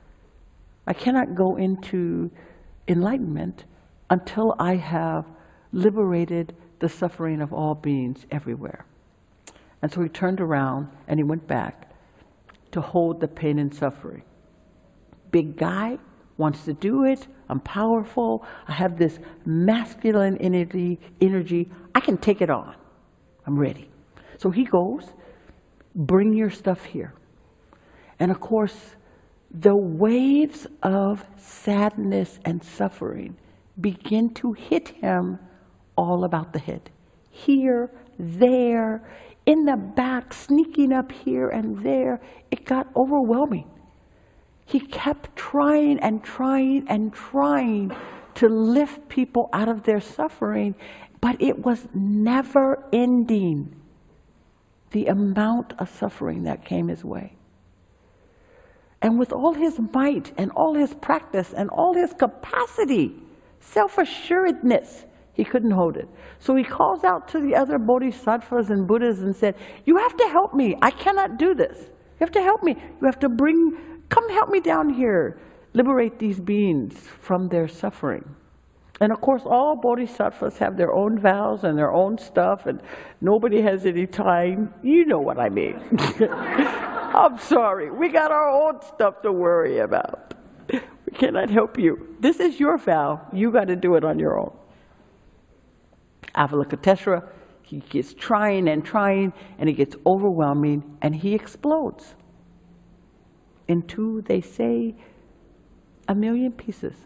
go into enlightenment until I have liberated the suffering of all beings everywhere. And so he turned around and he went back to hold the pain and suffering. Big guy, wants to do it, I'm powerful, I have this masculine energy, I can take it on, I'm ready. So he goes, bring your stuff here. And of course, the waves of sadness and suffering begin to hit him all about the head. Here, there, in the back, sneaking up here and there. It got overwhelming. He kept trying and trying and trying to lift people out of their suffering, but it was never ending, the amount of suffering that came his way. And with all his might and all his practice and all his capacity, self-assuredness, he couldn't hold it. So he calls out to the other bodhisattvas and Buddhas and said, you have to help me. I cannot do this. You have to help me. You have to come help me down here. Liberate these beings from their suffering. And of course, all bodhisattvas have their own vows and their own stuff, and nobody has any time. You know what I mean. I'm sorry. We got our own stuff to worry about. We cannot help you. This is your vow. You got to do it on your own. Avalokiteshvara, he gets trying and trying, and it gets overwhelming, and he explodes into, they say, 1,000,000 pieces.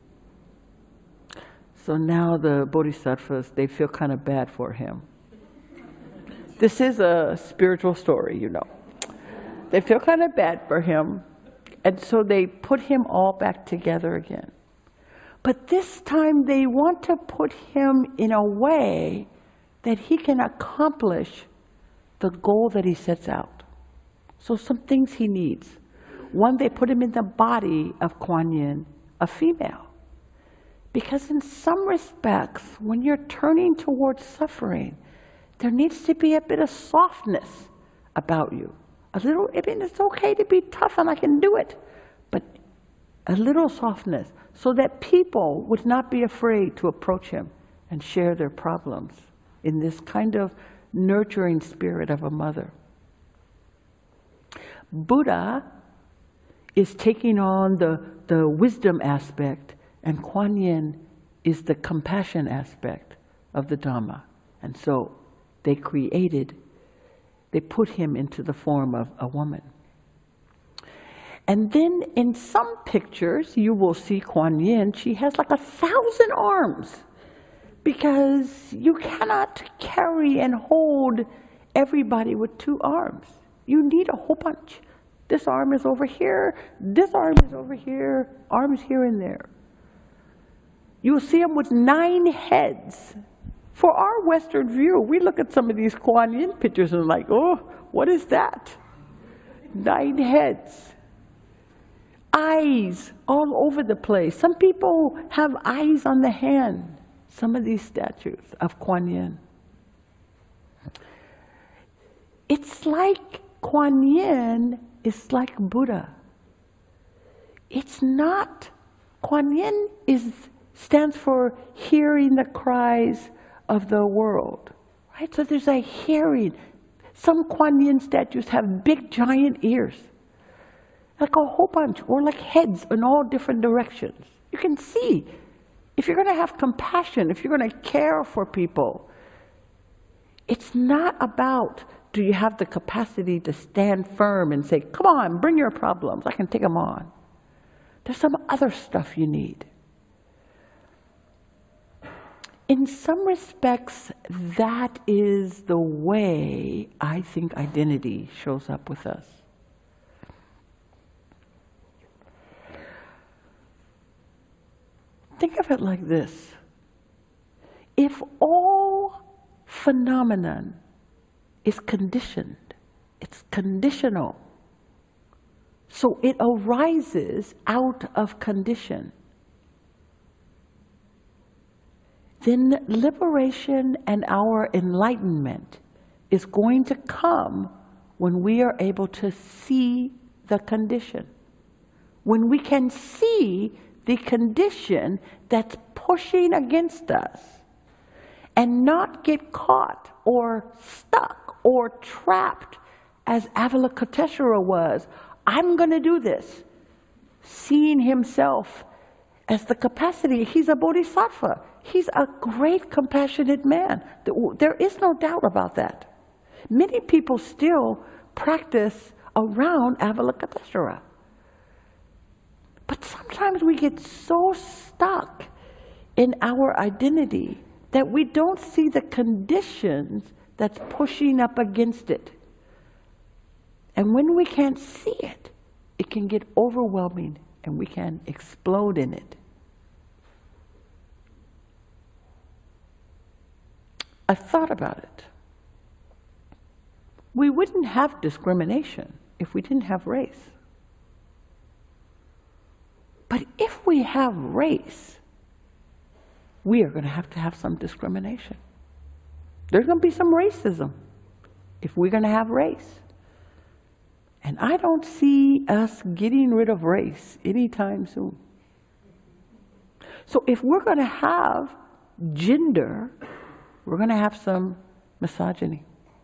So now the bodhisattvas, they feel kind of bad for him. This is a spiritual story, you know. They feel kind of bad for him, and so they put him all back together again. But this time they want to put him in a way that he can accomplish the goal that he sets out. So some things he needs. One, they put him in the body of Kuan Yin, a female. Because in some respects, when you're turning towards suffering, there needs to be a bit of softness about you. A little, I mean, it's okay to be tough and I can do it, but a little softness so that people would not be afraid to approach him and share their problems in this kind of nurturing spirit of a mother. Buddha is taking on the wisdom aspect, and Kuan Yin is the compassion aspect of the Dhamma. And so they put him into the form of a woman. And then in some pictures, you will see Kuan Yin, she has like 1,000 arms, because you cannot carry and hold everybody with 2 arms. You need a whole bunch. This arm is over here, this arm is over here, arms here and there. You will see him with 9 heads. For our Western view, we look at some of these Kuan Yin pictures and like, oh, what is that? 9 heads. Eyes all over the place. Some people have eyes on the hand. Some of these statues of Kuan Yin. It's like Kuan Yin is like Buddha. It's not. Kuan Yin stands for hearing the cries of the world, right? So there's a hearing. Some Kuan Yin statues have big giant ears, like a whole bunch, or like heads in all different directions. You can see, if you're going to have compassion, if you're going to care for people, it's not about, do you have the capacity to stand firm and say, come on, bring your problems, I can take them on. There's some other stuff you need. In some respects, that is the way I think identity shows up with us. Think of it like this. If all phenomenon is conditioned, it's conditional, so it arises out of condition, then liberation and our enlightenment is going to come when we are able to see the condition. When we can see the condition that's pushing against us and not get caught or stuck or trapped as Avalokiteshvara was. I'm going to do this. Seeing himself as the capacity, he's a bodhisattva. He's a great, compassionate man. There is no doubt about that. Many people still practice around Avalokiteshvara. But sometimes we get so stuck in our identity that we don't see the conditions that's pushing up against it. And when we can't see it, it can get overwhelming and we can explode in it. I've thought about it. We wouldn't have discrimination if we didn't have race. But if we have race, we are going to have some discrimination. There's going to be some racism if we're going to have race. And I don't see us getting rid of race anytime soon. So if we're going to have gender, we're going to have some misogyny.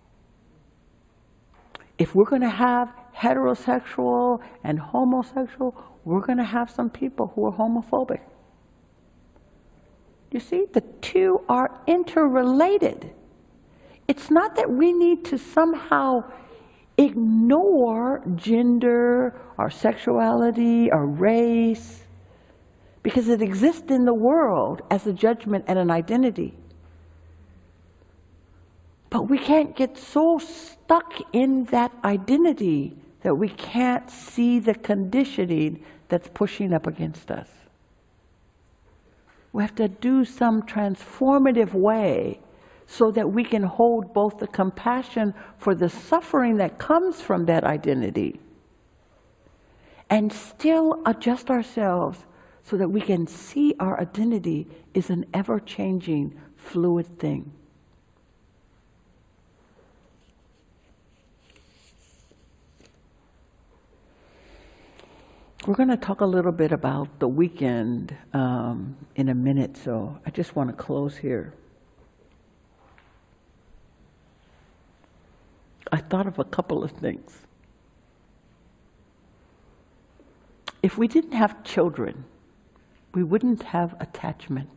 If we're going to have heterosexual and homosexual, we're going to have some people who are homophobic. You see, the two are interrelated. It's not that we need to somehow ignore gender, our sexuality, our race, because it exists in the world as a judgment and an identity. But we can't get so stuck in that identity that we can't see the conditioning that's pushing up against us. We have to do some transformative way so that we can hold both the compassion for the suffering that comes from that identity and still adjust ourselves so that we can see our identity is an ever-changing, fluid thing. We're going to talk a little bit about the weekend in a minute, so I just want to close here. I thought of a couple of things. If we didn't have children, we wouldn't have attachment.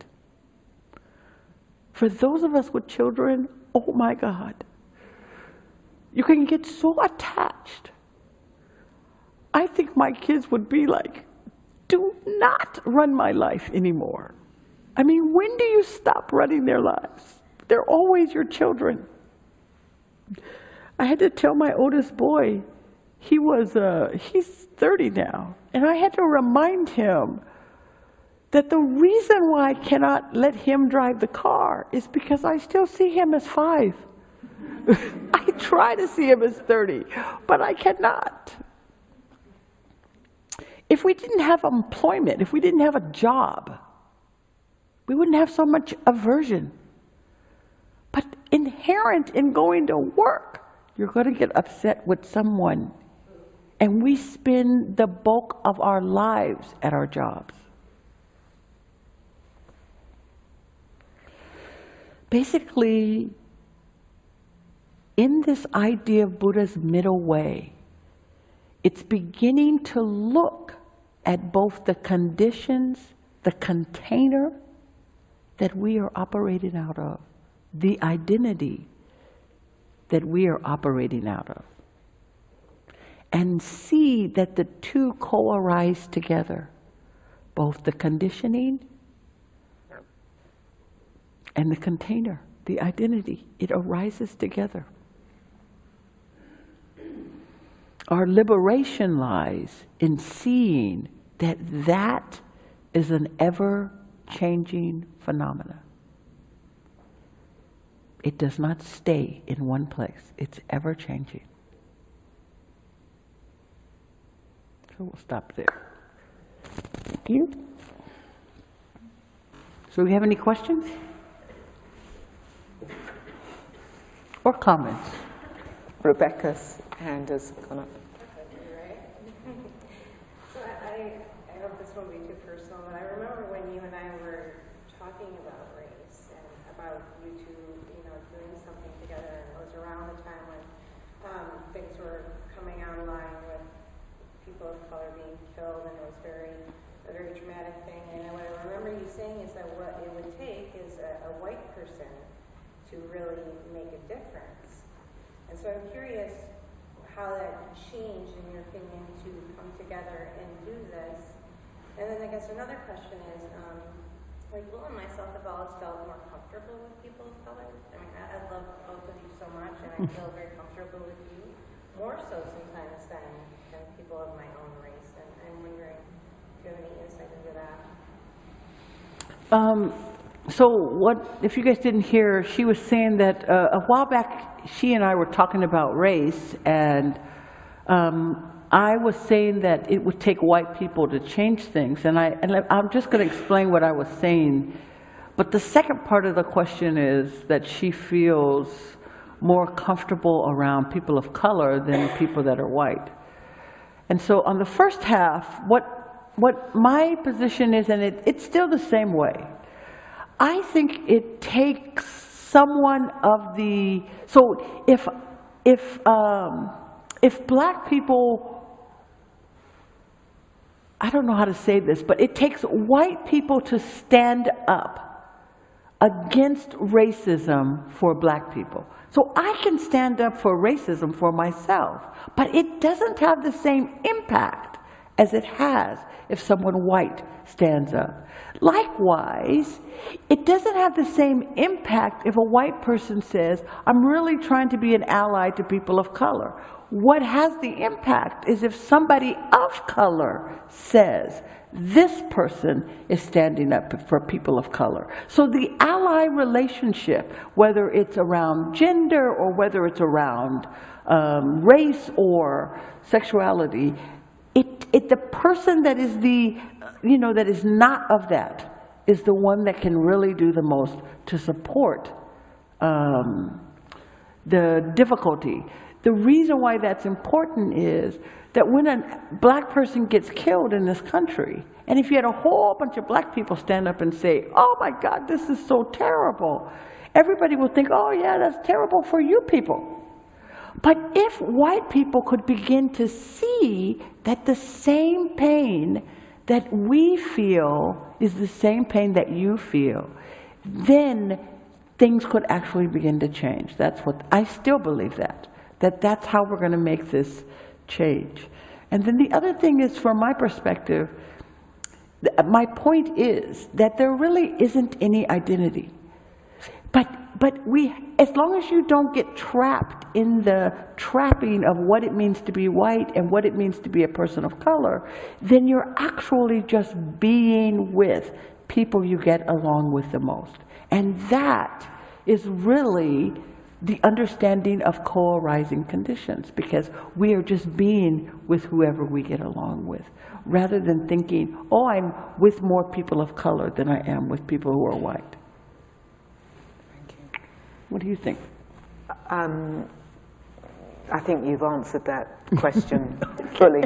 For those of us with children, oh my God, you can get so attached. I think my kids would be like, do not run my life anymore. I mean, when do you stop running their lives? They're always your children. I had to tell my oldest boy, he's 30 now, and I had to remind him that the reason why I cannot let him drive the car is because I still see him as 5. I try to see him as 30, but I cannot. If we didn't have employment, if we didn't have a job, we wouldn't have so much aversion. But inherent in going to work, you're going to get upset with someone. And we spend the bulk of our lives at our jobs. Basically, in this idea of Buddha's middle way, it's beginning to look at both the conditions, the container that we are operating out of, the identity that we are operating out of, and see that the two co-arise together, both the conditioning and the container, the identity. It arises together. Our liberation lies in seeing that that is an ever-changing phenomena. It does not stay in one place. It's ever-changing. So we'll stop there. Thank you. So we have any questions? Or comments? Rebecca's hand has gone up. So I hope this won't be too personal, but I remember when you and I were talking about race and about you two, doing something together, and it was around the time when things were coming online with people of color being killed, and it was a very dramatic thing. And what I remember you saying is that what it would take is a white person to really make a difference. And so I'm curious how that changed, in your opinion, to come together and do this. And then I guess another question is, Will and myself have always felt more comfortable with people of color. I mean, I love both of you so much, and I feel very comfortable with you, more so sometimes than people of my own race. And I'm wondering if you have any insight into that. So what, if you guys didn't hear, she was saying that a while back, she and I were talking about race, and I was saying that it would take white people to change things, and I'm just going to explain what I was saying. But the second part of the question is that she feels more comfortable around people of color than people that are white. And so on the first half, what my position is, and it's still the same way, I think it takes someone of the, so if black people, I don't know how to say this, but it takes white people to stand up against racism for black people. So I can stand up for racism for myself, but it doesn't have the same impact as it has if someone white stands up. Likewise, it doesn't have the same impact if a white person says, I'm really trying to be an ally to people of color. What has the impact is if somebody of color says, this person is standing up for people of color. So the ally relationship, whether it's around gender or whether it's around race or sexuality, the person that is that is not of that is the one that can really do the most to support the difficulty. The reason why that's important is that when a black person gets killed in this country, and if you had a whole bunch of black people stand up and say, oh my God, this is so terrible, everybody will think, oh yeah, that's terrible for you people. But if white people could begin to see that the same pain that we feel is the same pain that you feel, then things could actually begin to change. That's what I still believe that's how we're going to make this change. And then the other thing is, from my perspective, my point is that there really isn't any identity. But as long as you don't get trapped in the trapping of what it means to be white and what it means to be a person of color, then you're actually just being with people you get along with the most. And that is really the understanding of co-arising conditions, because we are just being with whoever we get along with, rather than thinking, oh, I'm with more people of color than I am with people who are white. What do you think? I think you've answered that question fully.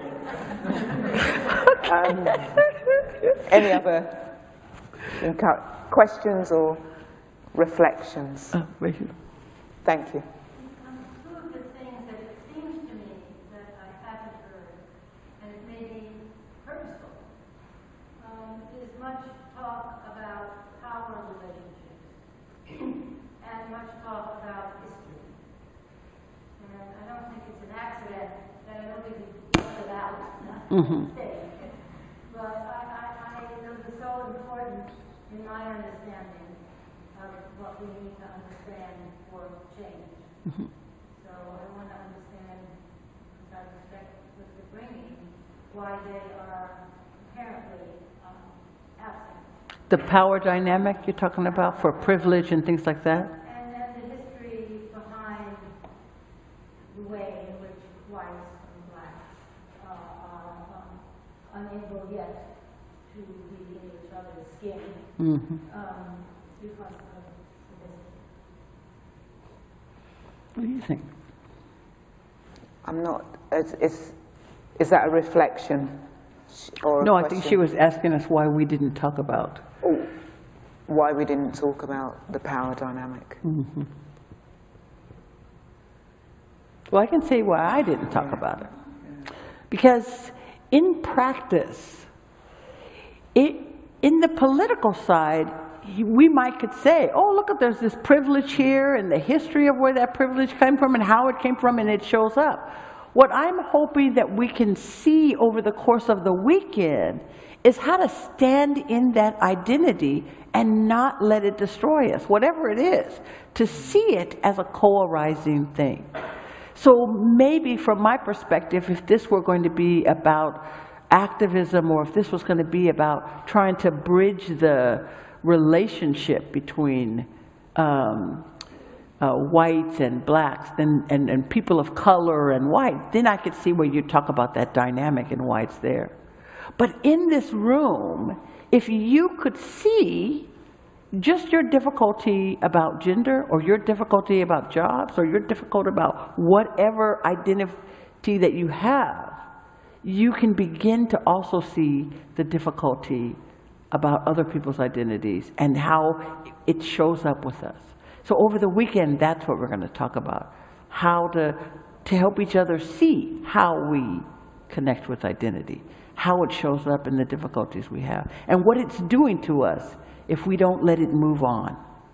Any other questions or reflections? Rachel. Thank you. Two of the things that it seems to me that I haven't heard, and it may be purposeful, is much talk about power relationships and much talk about history. And I don't think it's an accident that I don't think it's brought it out. But I those are so important in my understanding of what we need to understand for change. So I want to understand, with our respect with the bringing, why they are apparently absent. The power dynamic you're talking about for privilege and things like that? And then the history behind the way in which whites and blacks are unable yet to be in each other's skin because of the history. What do you think? I'm not. Is that a reflection or No, a I think she was asking us why we didn't talk about. Why we didn't talk about the power dynamic. Well, I can say why I didn't talk about it. Because in practice, in the political side, we could say, oh, look, there's this privilege here and the history of where that privilege came from and how it came from, and it shows up. What I'm hoping that we can see over the course of the weekend is how to stand in that identity and not let it destroy us, whatever it is, to see it as a co-arising thing. So maybe from my perspective, if this were going to be about activism, or if this was going to be about trying to bridge the relationship between whites and blacks and people of color and white, then I could see where you talk about that dynamic and why it's there. But in this room, if you could see just your difficulty about gender, or your difficulty about jobs, or your difficulty about whatever identity that you have, you can begin to also see the difficulty about other people's identities and how it shows up with us. So over the weekend, that's what we're going to talk about, how to help each other see how we connect with identity, how it shows up in the difficulties we have, and what it's doing to us if we don't let it move on.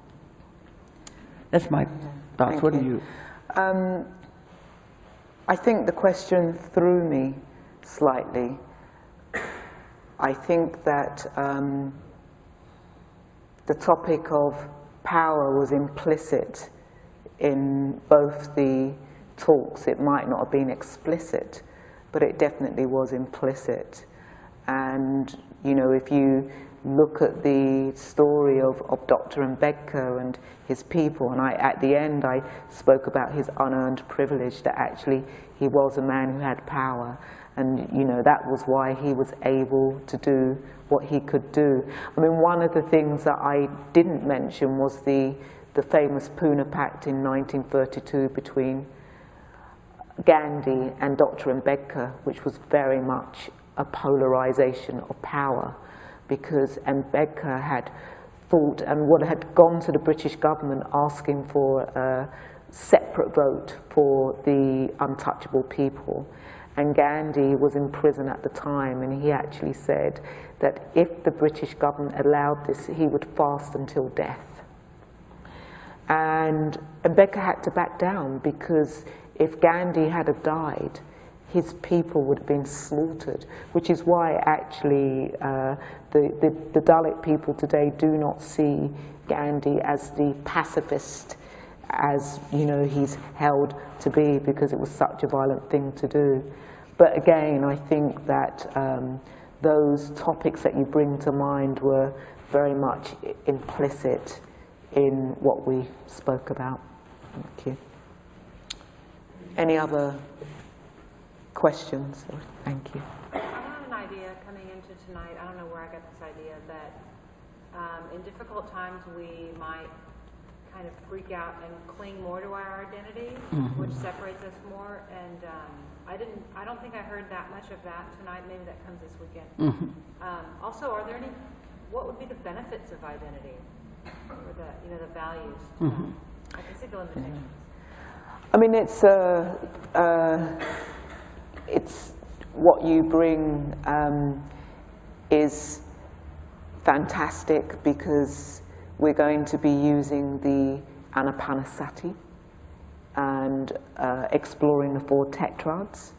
That's my thoughts. Thank What do you. you? I think the question threw me slightly. I think that the topic of power was implicit in both the talks. It might not have been explicit, but it definitely was implicit. And, you know, if you look at the story of Dr. Mbeka and his people, and at the end I spoke about his unearned privilege, that actually he was a man who had power, and, you know, that was why he was able to do what he could do. I mean, one of the things that I didn't mention was the famous Pune Pact in 1932 between Gandhi and Dr. Mbeka, which was very much a polarization of power, because Mbeka had thought and had gone to the British government asking for a separate vote for the untouchable people. And Gandhi was in prison at the time, and he actually said that if the British government allowed this, he would fast until death. And Mbeka had to back down, because if Gandhi had have died, his people would have been slaughtered, which is why actually the Dalit people today do not see Gandhi as the pacifist as, you know, he's held to be, because it was such a violent thing to do. But again, I think that those topics that you bring to mind were very much implicit in what we spoke about. Thank you. Any other questions? Thank you. I have an idea coming into tonight. I don't know where I got this idea, that in difficult times we might kind of freak out and cling more to our identity, which separates us more. And I don't think I heard that much of that tonight. Maybe that comes this weekend. Also, are there any? What would be the benefits of identity, or the values? I can see the limitations. I mean, it's what you bring is fantastic, because we're going to be using the Anapanasati and exploring the 4 tetrads.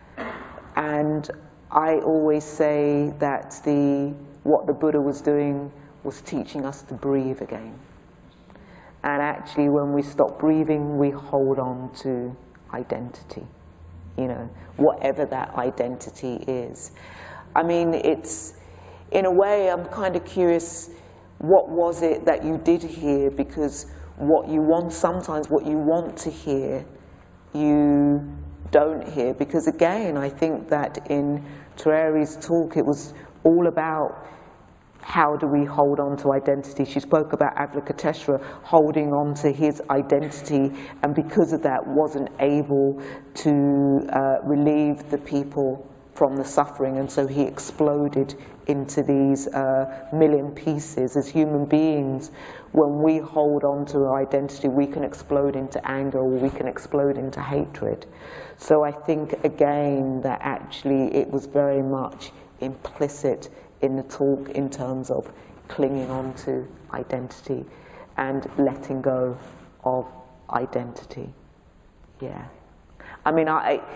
And I always say that what the Buddha was doing was teaching us to breathe again. And actually, when we stop breathing, we hold on to identity, you know, whatever that identity is. I mean, it's, in a way, I'm kind of curious, what was it that you did hear? Because sometimes what you want to hear, you don't hear. Because again, I think that in Terry's talk, it was all about how do we hold on to identity. She spoke about Avalokiteshvara holding on to his identity, and because of that wasn't able to relieve the people from the suffering, and so he exploded into these million pieces. As human beings, when we hold on to our identity, we can explode into anger, or we can explode into hatred. So I think, again, that actually it was very much implicit in the talk in terms of clinging on to identity and letting go of identity. Yeah. I mean,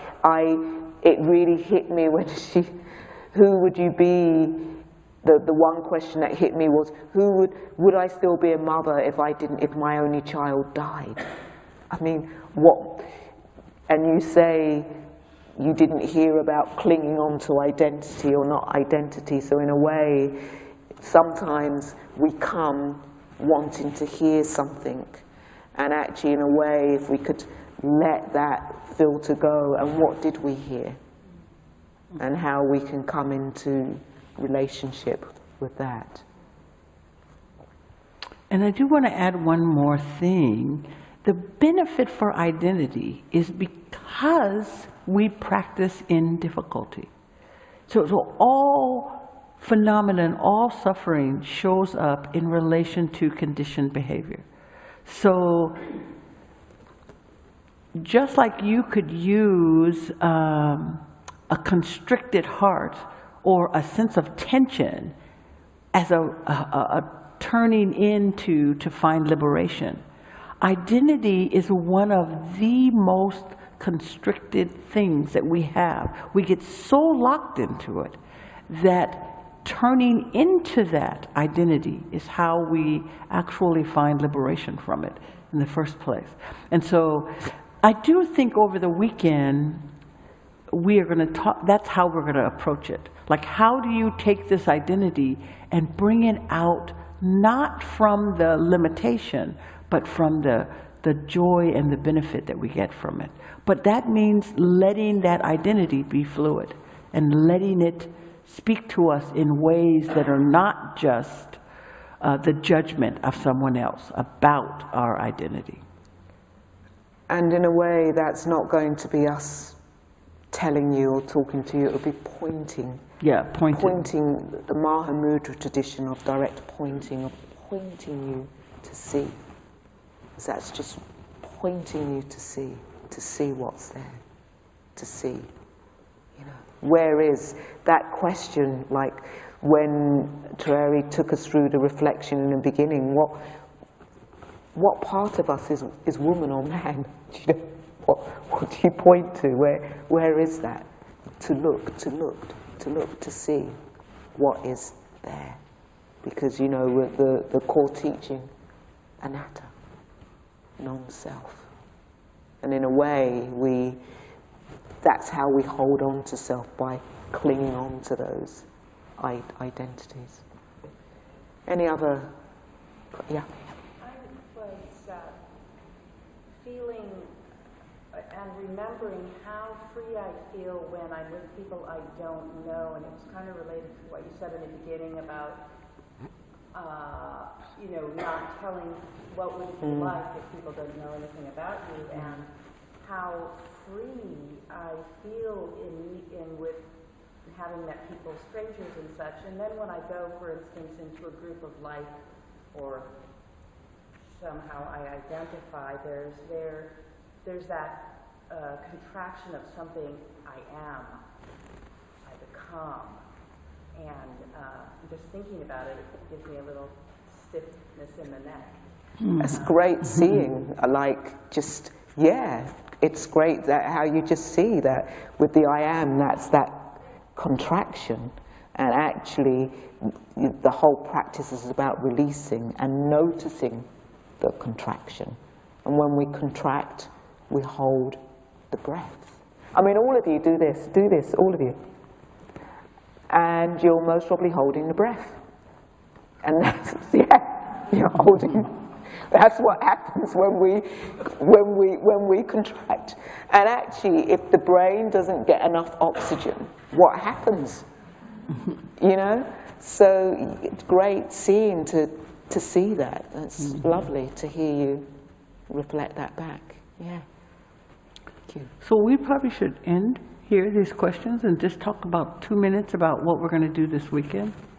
it really hit me when who would you be? The one question that hit me was, would I still be a mother if my only child died? I mean, what? And you say you didn't hear about clinging on to identity or not identity. So in a way, sometimes we come wanting to hear something, and actually, in a way, if we could let that filter go, and what did we hear, and how we can come into relationship with that. And I do want to add one more thing. The benefit for identity is because we practice in difficulty. So all phenomenon, all suffering shows up in relation to conditioned behavior. So just like you could use a constricted heart or a sense of tension as a turning into to find liberation, identity is one of the most constricted things that we have. We get so locked into it that turning into that identity is how we actually find liberation from it in the first place. And so I do think over the weekend, we are going to talk, that's how we're going to approach it. Like, how do you take this identity and bring it out, not from the limitation, but from the joy and the benefit that we get from it. But that means letting that identity be fluid and letting it speak to us in ways that are not just the judgment of someone else about our identity. And in a way, that's not going to be us telling you or talking to you. It'll be pointing. Yeah, pointing. Pointing, the Mahamudra tradition of direct pointing, of pointing you to see. So that's just pointing you to see what's there, to see. You know, where is that question? Like when Terry took us through the reflection in the beginning, what part of us is woman or man? You know, what do you point to? Where is that? To look, to see what is there. Because, you know, with the core teaching, anatta, non-self. And in a way, that's how we hold on to self, by clinging on to those identities. Any other? Yeah. I was feeling and remembering how free I feel when I'm with people I don't know, and it was kind of related to what you said in the beginning about, you know, not telling what would it be like if people don't know anything about you, and how free I feel in with having met people, strangers and such. And then when I go, for instance, into a group of life, or somehow I identify, there's that contraction of something I am, I become, and just thinking about it gives me a little stiffness in the neck. It's great seeing, like, just, yeah, it's great that how you just see that with the I am, that's that contraction, and actually the whole practice is about releasing and noticing the contraction. And when we contract, we hold the breath. I mean, all of you do this, all of you. And you're most probably holding the breath. And that's, yeah, you're holding. That's what happens when we contract. And actually, if the brain doesn't get enough oxygen, what happens? You know? So it's great seeing to see that. That's lovely to hear you reflect that back. Yeah. Thank you. So we probably should end here, these questions, and just talk about 2 minutes about what we're going to do this weekend.